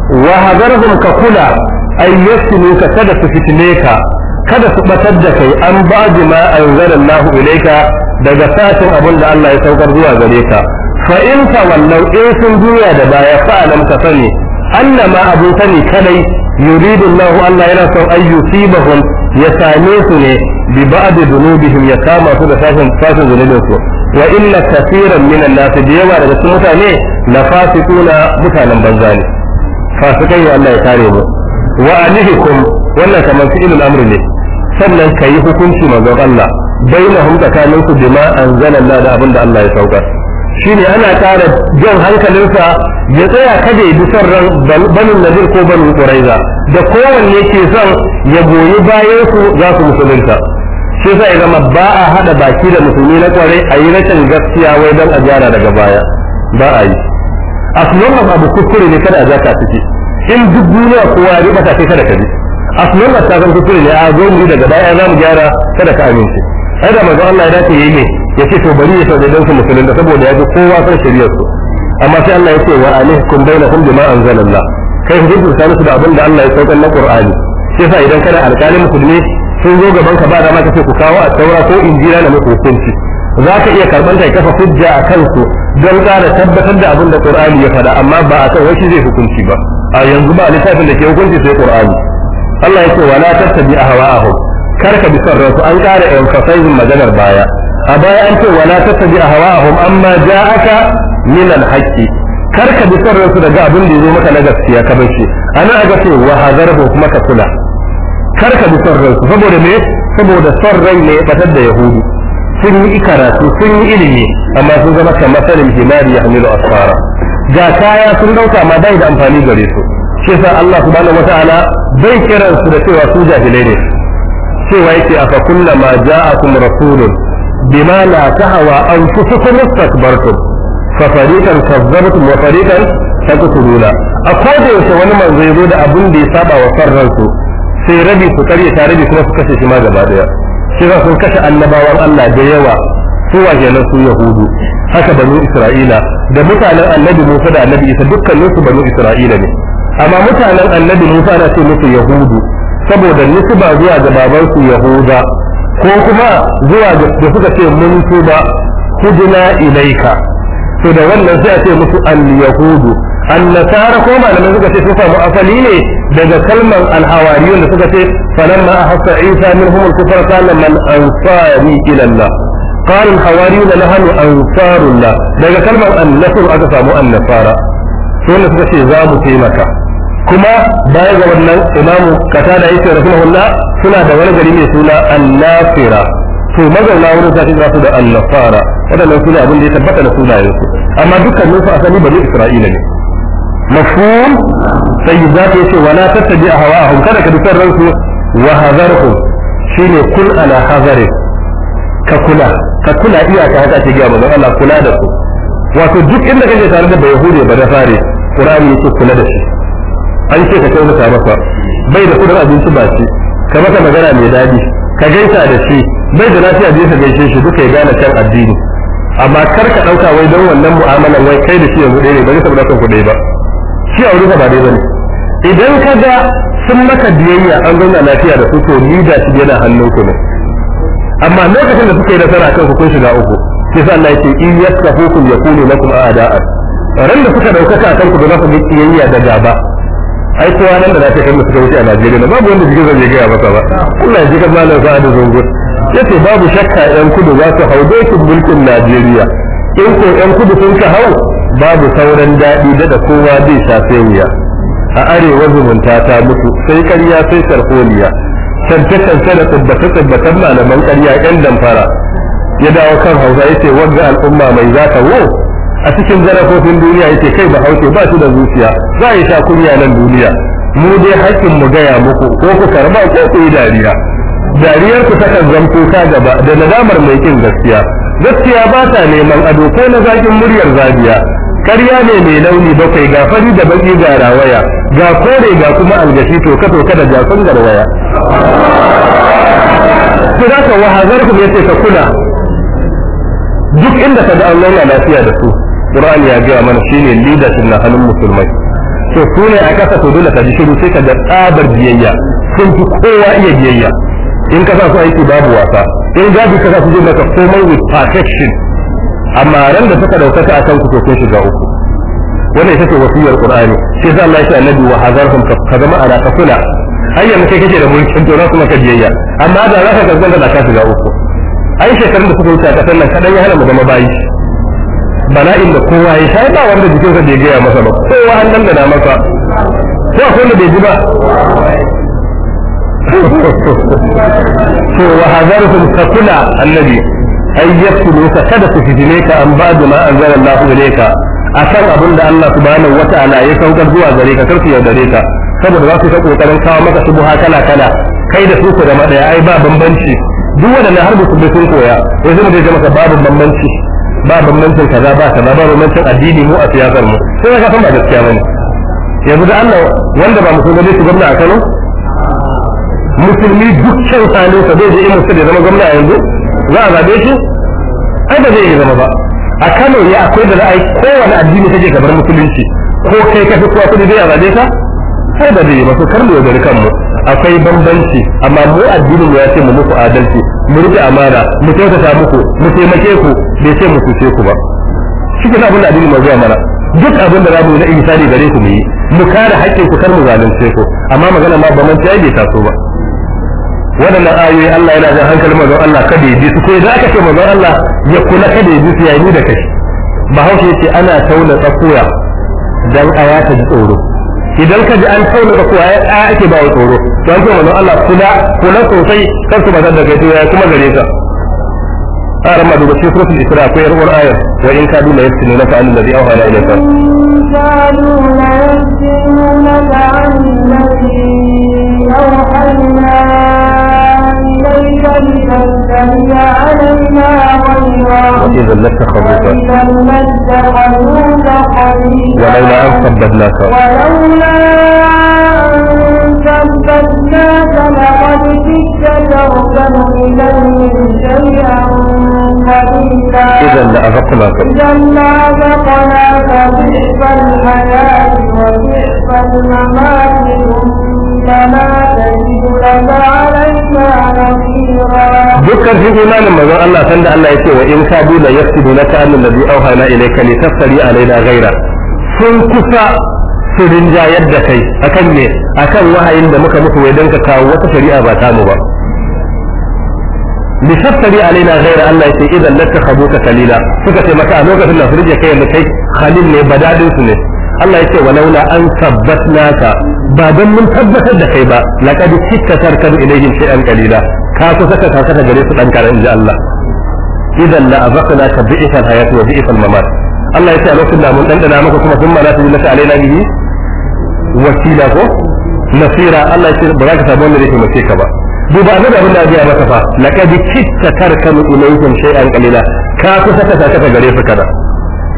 وهذرهم ككلا أن يفتنوك كدك فتنيك كدك بتدك أن بعد ما أنزل الله إليك daga satin abin da Allah ya saukar zuwa gare ka fa in tawallau in sun juya da baya fa alam ka sani annama abu sani kadai yuridu Allah yana son ayyusibahum ya same su ne bi ba'd dhunubihim ya kama su da sashin zunubin su wa inna kaseeran minan nas da yawa daga cikin mutane la fasiquna mutanen banza ne fasikai Allah ya kare mu wa anhikum wannan kamar fi'ilul amr ne sannan kai hukunci manzon Allah bainahum tsakanin su bima anzalallah da abin da Allah ya saukar shine ana ƙara jan hankalinsa ya tsaya kada ya bi son ran banin nadir ko banin quraiza da kowanne ke son ya goyi bayan su za su musulunta shi sai zama ba a hada baki da musulmi na kware a yi rashin gaskiya wai don a gyara daga baya ba a yi aslun abu kuskure ne kada a zaka ciki in duk duniya kowa ya riba ta kai kada ka bi aslun ta san kuskure ne a zo mu daga baya za mu gyara kada ka amince ai da manzo Allah ya dace yayi ne yace to bari ya sauke dan su musulunta saboda ya ji kowa san shari'ar su amma sai Allah ya ce wa alaikum bainakum bima anzalallah kai hukunci tsakanin su da abin da Allah ya saukar na Qur'ani sai fa idan kana alƙalin musulmi sun zo gaban ka ba da ma kace ku kawo a taura ko injila na muku hukunci za ka iya karban ta kafa hujja a kansu don ƙara tabbatar da abin da Qur'ani ya faɗa amma ba a kan wani zai hukunci ba a yanzu ba littafin da ke hukunci sai Qur'ani Allah ya ce wala tattabi ahwa'ahum kar ka bi sarrafa an ƙara emphasizing maganar baya a baya an ce wala tattabi ahwa'ahum amma ja'aka min al-haqqi kar ka bi sarrafa daga abin da yazo maka na gaskiya ka bar shi ana ga ce wa hadarhu kuma ka kula kar ka bi sarrafa saboda me saboda son rai ne ya batar da yahudu sun yi karatu sun yi ilimi amma sun zama kamar sanin himari ya hamilu asfara ga kaya sun dauka ma bai da amfani gare su shi yasa Allah subhanahu wataala bai kiran su da cewa su jahilai ne cewa yake afa kullama ja'akum rasulun bima la tahwa anfusukum istakbartum fa fariqan kazzabtum wa fariqan taqtuluna a koda yaushe wani manzo yazo da abin da ya saba wa sarransu sai rabi su karya tare da kuma su kashe shi ma gaba daya shi za sun kashe annabawan Allah da yawa su wajenan su yahudu haka banu isra'ila da mutanen annabi Musa da annabi Isa dukkanin su banu isra'ila ne amma mutanen annabi Musa na ce musu yahudu saboda nisba zuwa ga baban su yahuda ko kuma zuwa da suka ce mun tuba hudna ilaika to da wannan sai a ce musu al-yahudu an-nasara ko malamai suka ce sun samu asali ne daga kalmar al-hawariyun da suka ce falamma ahassa isa minhum al-kufra qala man ansari ila Allah qala al-hawariyun nahnu ansarullah daga kalmar an-nasr aka samu an-nasara to ne suka ce za mu taimaka kuma baya ga wannan imamu katada yake rahimahullah suna da wani gari mai suna an-nasira to mazauna wurin sai za su da an-nasara wadannan suna abin da ya tabbata da sunayensu amma dukkanin su asali bani isra'ila ne مفهوم سيدات يشي ولا تتبع هواهم كذا كدسر رنسو وحذرهم شيني كل على حذره ككلا إياك هذا تجاه من الله كلا دسو wato duk inda kake tare da bayahudi ba da fare qur'ani yake kula da shi an ce ka kyautata masa bai da kudin abinci ba shi ka masa magana mai daɗi ka gaisa da shi bai da lafiya da ka gaishe shi duka ya gane kan addini amma kar ka ɗauka wai don wannan mu'amalan wai kai da shi yanzu ɗaya ne ba zai saboda kan kuɗi ba shi a wurinka ba dai bane idan ka ga sun maka biyayya an zauna lafiya da su to ni da shi yana hannunku ne amma lokacin da suka yi nasara kan ku kun shiga uku sai sa Allah yake in yaskafukum yakunu lakum a'da'an ran da suka daukaka kan ku da za ku yi kiyayya da gaba ai kowa nan da na ce kan suka wuce a Najeriya babu wanda jikin zai gaya masa ba Allah ya ji kan malam Sa'ad Zungur yace babu shakka yan kudu za su hau dokin mulkin Najeriya in ko yan kudu sun ka hau babu sauran daɗi da kowa zai shafe wuya a arewa zumunta ta mutu sai ƙarya sai sarfoliya cance-cance da tabbace-tabbacen malaman ƙarya yan damfara ya dawo kan hausa yace wanda al'umma mai za ta wo a cikin zarafofin duniya yace kai ba hauke ba shi da zuciya za a yi sha kunya nan duniya mu dai haƙƙin mu gaya muku ko ku karba ko ku yi dariya dariyar ku takan zamto ta gaba da nadamar mai kin gaskiya gaskiya ba ta neman ado ko na zakin muryar zabiya ƙarya ne mai launi bakwai ga fari da baki ga rawaya ga kore ga kuma algashi toka da jasun garwaya ku za ka wahazar ku yace ka kula duk inda ka ga Allah yana lafiya da su Qur'ani ya gaya mana shine leadership na hannun musulmai to su ne a kasa to dole ka ji shiru sai ka ga tsabar biyayya sun fi kowa iya biyayya in ka sa su aiki babu wasa in gabi ka sa su je maka komai with perfection amma ran da suka daukaka akan ku to kun shiga uku wannan ita ce wasiyar Qur'ani sai da Allah ya ce annabi wa hazarhum ka zama ala kafula ayyan kai kake da mulkin to za su maka biyayya amma da za ka gaskata da ka shiga uku ai shekarun da suka wuce a kasar nan kadan ya hana mu zama bayi bala'in da kowa ya sha ba wanda jikinsa bai gaya masa ba kowa hannun da na masa ko akwai wanda bai ji ba to wa hadarukum takula annabi ay yaqtuluka kada su fitine ka an ba'da ma anzala Allahu ilayka akan abin da Allah subhanahu wata'ala ya saukar zuwa gare ka karku yaudare ka saboda za su ta kokarin kawo maka subha kala kala kai da su ku da madaya ai ba bambanci duk wanda har musulmi sun koya sai zai je maka babu bambanci ba bambancin kaza ba kaza ba bambancin addini mu a siyasar mu sai ka san ba gaskiya bane yanzu da Allah wanda ba musulmi ne su gwamna a Kano musulmi dukkan halin sa zai je in musulmi zama gwamna yanzu za a zabe shi ai ba zai yi zama ba a Kano ya akwai da ra'ayi kowane addini take gabar musulunci ko kai ka fi kowa kudi zai a zabe ka sai da zai ba to kar mu yaudari kanmu akwai bambanci amma mu addinin mu ya ce mu muku adalci mu rike amana mu kyautata muku mu taimake ku bai ce mu cuce ku ba shi ke abin da addini mai zuwa mana duk abin da zamu yi na ihsani gare ku mu yi mu kare haƙƙin ku kar mu zalunce ku amma magana ma ba man ta bai taso ba waɗannan ayoyi Allah yana jan hankalin manzon Allah kada ya ji su ko idan aka ce manzon Allah ya kula kada ya ji su yayi da kai bahaushe yace ana tauna tsakuya dan aya ta ji tsoro idan ka ji an tauna tsakuya ya ake ba wa tsoro to an ce manzon Allah kula sosai kar su bazar da kai to ya kuma gare ka أرى ما دوبت في سورة الإسراء في أول آية وإن كادوا ليفتنونك عن الذي أوحينا إليك كانوا ليفتنونك عن الذي أوحينا إليك لتفتري علينا غيره وإذا لاتخذوك ولولا أن ثبتناك ثبتناك لقد كدت تركن إليهم شيئا قليلا إذا لأذقناك ضعف الحياة وضعف الممات ثم لا تجد لك علينا نصيرا dukkan shi imanin manzon Allah sanda Allah yake wa in kadu la yafsidu laka an alladhi awhayna ilayka li taftari alaina ghayra sun kusa su rinjayar da kai akan ne akan wahayin da muka muku wai dan ka kawo wata shari'a ba ta mu ba li taftari alaina ghayra Allah yake idan latakhabuka kalila suka ce maka a lokacin da su rike kai da kai khalil ne badadin su ne Allah yake walaula an sabbatnaka ba dan mun tabbatar da kai ba laqad kitta tarkanu ilayhim shay'an qalila ka kusa ka karkata gare su dan karan inji Allah idan la azaqnaka bi'sal hayati wa bi'sal mamat Allah yace a lokacin da mun dandana maka kuma sun malaka laka alaina bihi wasila ko nasira Allah yace ba za ka samu wanda zai taimake ka ba duba annabi abin da ya maka fa laqad kitta tarkanu ilayhim shay'an qalila ka kusa ka karkata gare su kada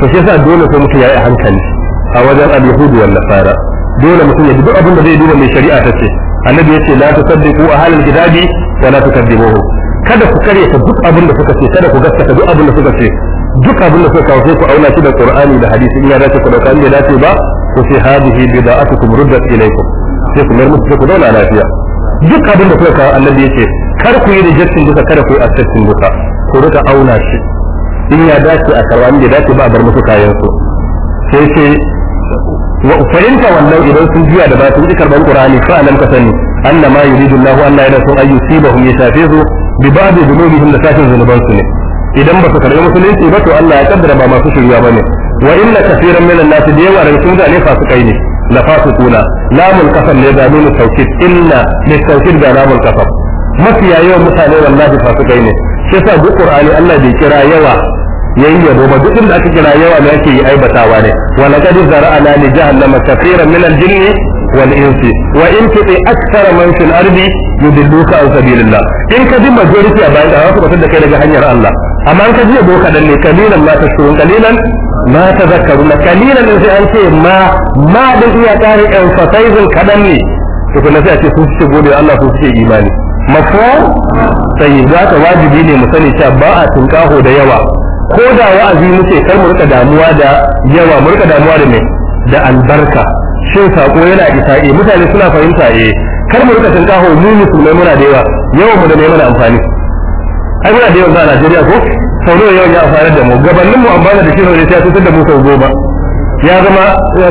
to shi yasa dole sai mutum ya yi hankali a wajen al-yahudu wal nasara dole mutum ya duk abin da zai duba mai shari'a ta ce annabi ya ce la tusaddiqu ahlal kitabi wa la tukadibuhu kada ku kare ta duk abin da suka ce kada ku gaskata duk abin da suka ce duk abin da suka kawo sai ku auna shi da qur'ani da hadisi in ya dace ku dauka in bai dace ba ku sai hadihi bida'atukum ruddat ilaykum sai ku mayar musu ku zauna lafiya duk abin da suka kawo annabi ya ce kar ku yi rejection duka kada ku yi accepting duka ku rika auna shi in ya dace a karwa in bai dace ba a bar musu kayan su sai ce fahimta wannan idan sun juya da ba sun ji karban qur'ani fa alam ka sani annama yuridu Allahu an la yanasu an yusibahum yashafizu bi ba'd dhunubihim da sashin zunuban su ne idan ba su karbi musulunci ba to Allah ya kaddara ba masu shirya bane wa inna kaseeran min an-nas da yawa daga cikin zane fasikai ne la fasiquna lamul qasam ne da nunu tawkid inna li tawkid da lamul qasam mafiya yawan mutane wallahi fasikai ne shi yasa duk qur'ani Allah bai kira yawa yayi yabo ba duk inda aka kira yawa ne ake yi aibatawa ne wa laqad zara'ana li jahannama kaseeran min al-jinni wal insi wa in tuti akthara man fil ardi yudilluka an sabilillah in ka ji majority a bayan da wasu da kai daga hanyar Allah amma in ka ji yabo kadan ne kalilan ma tashkurun kalilan ma tadhakkarun kalilan sai an ce ma da iya kare emphasizing kadan ne to kuma sai a ce su ce gode Allah su ce imani mafhum sai da ka wajibi ne mu sani cewa ba a tunkaho da yawa ko da wa'azi muke kar mu rika damuwa da yawa mu rika damuwa da me da albarka shin sako yana isa mutane suna fahimta kar mu rika tunkaho mu musulmai muna da yawan mu da ne mana amfani ai muna da yawa a Najeriya ko sau nawa yawan ya amfani da mu gabanin mu amfana da shi ne sai tutar da mu sau goma ya zama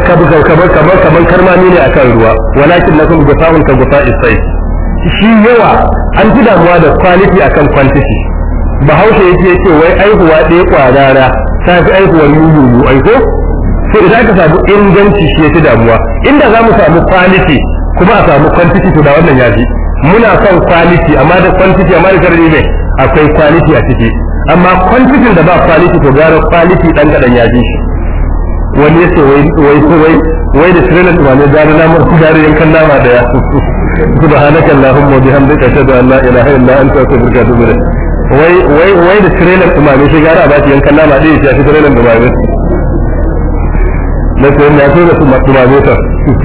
kamar karmami ne akan ruwa walakin lakum gusa'un ka gusa'is sai shi yawa an ji damuwa da quality akan quantity bahaushe yake wai aihuwa ɗaya kwarara ta fi aihuwar yuyu aiko to idan aka samu inganci shi yafi damuwa inda za mu samu quality kuma a samu quantity to da wannan ya fi muna son quality amma da quantity amma da sharri ne akwai quality a ciki amma quantity da ba quality to gara quality dan kadan ya fi shi wani yace wai da trailer da ne gara namar gara yankan nama da ya subhanaka allahumma wa bihamdika ashhadu an la ilaha illa anta astaghfiruka wa atubu ilayk wai da trailer umami shi gara ba shi yankan nama dai ya fi trailer umami na sai na so da su umami ta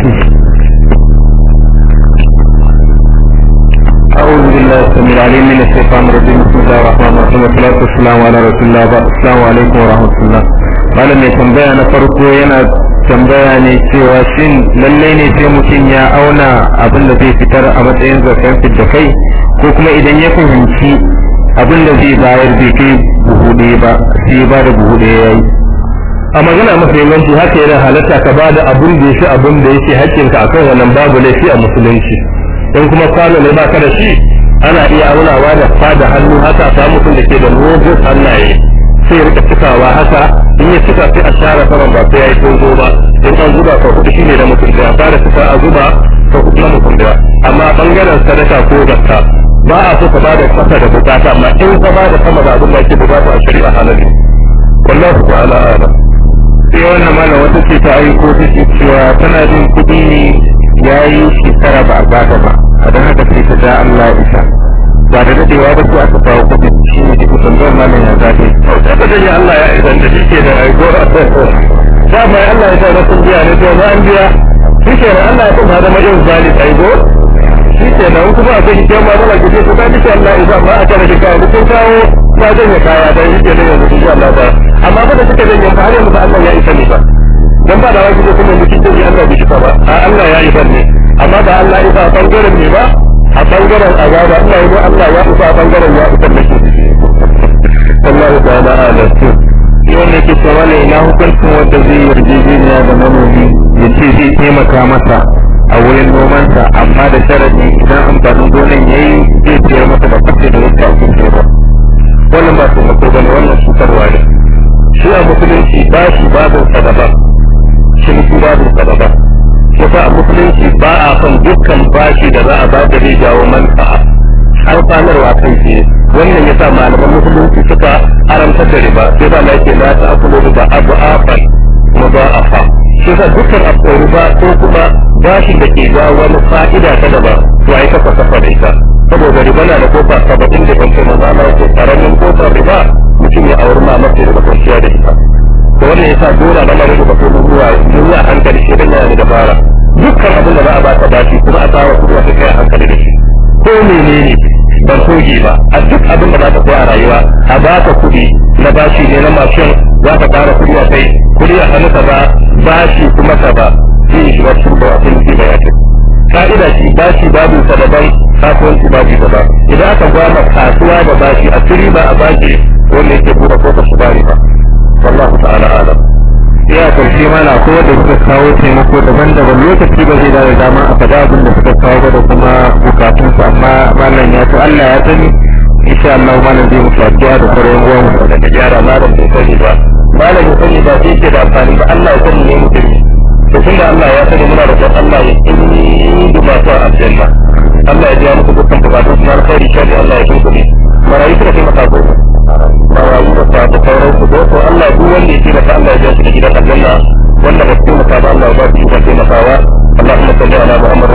أعوذ بالله السميع العليم من الشيطان الرجيم بسم الله الرحمن الرحيم والصلاة والسلام على رسول الله السلام عليكم ورحمة الله malam mai tambaya na farko yana tambaya ne cewa shin lallai ne sai mutum ya auna abin da zai fitar a matsayin zakan da kai ko kuma idan ya fahimci abin da zai bayar bai kai buhu ɗaya ba sai ba da buhu ɗaya yayi a magana mafi inganci haka yana halatta ka ba da abin da ya fi abin da yake haƙƙinka akan wannan babu laifi a musulunci in kuma kwano ne baka da shi ana iya aunawa da fada hannu haka a samu mutum da ke da mugun hannaye sai rika cikawa haka in ya cika sai a share saman ba sai ya yi tozo ba in an zuba sau hudu shine da mutum da fara cika a zuba sau hudu na mutum da amma bangaren sadaka ko zakka ba a so ka ba da kasa da bukata amma in ka ba da sama da abin da ake bukata a shari'a halali wallahu ta'ala a'lam sai wannan malam wata ce ta aiko ta ce cewa tana jin kuɗi ne ya yi shekara ba a bata ba a don haka sai ta da Allah isa ba da dadewa ba sai aka kawo kuɗi shi ne duk tambayar malam ya zaɓe ta da Allah ya isa da shi ke da aiko da mai Allah ya sa na kun biya ne to za an biya shi ke da Allah ya kuma da majin zali aiko shi ke da kuma a kai kiyama mana gije ko ta dace Allah isa ba a tare da kawo kun kawo na janye kaya dan shi ke da yanzu insha Allah ba amma ba da suka janye ba har yanzu Allah ya isa ne ba dan ba da wani da kuma mutum da Allah bai shiga ba a Allah ya yi banne amma da Allah ya sa bangaren ne ba a bangaren azaba Allah ya Allah ya sa bangaren ya isa ne Allah ta'ala ala su wannan ke cewa ne ina hukuncin wanda zai yarjejeniya da manomi ya ce zai taimaka masa a wurin nomansa amma da sharadi idan amfanin gonan yayi zai ciyar masa da kwace da wata hukunci ba wannan ba su mako bane wannan cutarwa ne shi a musulunci ba shi babin sadaba ciniki babu sadaba yasa a musulunci ba a son dukkan bashi da za a ba da zai jawo manfa'a amfanarwa kai tsaye wannan yasa malaman musulunci suka haramtar da riba sai ba yake la ta akulu riba abu afan mudha'afa shi yasa dukkan riba ko kuma bashi da ke ga wani fa'ida ta daba to ai kafa kafa da ita saboda riba na da kofa 70 da kan manzo Allah ko karamin kofar riba mutum ya auri ma mafi da kwanciya da ita to wannan yasa dole na mare da kuma ruwa hankali shi dan yana da dabara dukkan abin da za a baka bashi kuma a kawo kuma ka kai hankali da shi ko menene ban toge ba a duk abin da za ka koya a rayuwa a baka kuɗi na bashi ne na mashin za ka ƙara kuɗi a kai kuɗi a hannu ka ba bashi kuma ka ba shi shi ba shi ba a cikin da ya ce ka'ida shi bashi babu sa daban kasuwanci babu daban idan aka gwama kasuwa da bashi a turi ba a bashi wanda yake buɗe ko su bari ba wallahu ta'ala alam ya karshe mana ko wanda suka kawo taimako daban-daban lokaci ba zai da dama a faɗa abin da suka kawo ba da kuma bukatunsu amma malam ya to Allah ya sani insha Allah malam zai musu addu'a da sauran uwan mu da gyara malam bai sani ba malam ya sani ba sai ke da amfani ba Allah ya sani ne mutum to tunda Allah ya sani muna da Allah ya inni da masu aljanna Allah ya ji muku dukkan bukatun su na alkhairi shi Allah ya kinsu ne marayu suka kai maka gobe marayu da ta da sauran su ko Allah duk wanda ya taimaka Allah ya ji su da gidan aljanna wanda ba su taimaka ba Allah ya ba su ikon taimakawa اللهم صل على محمد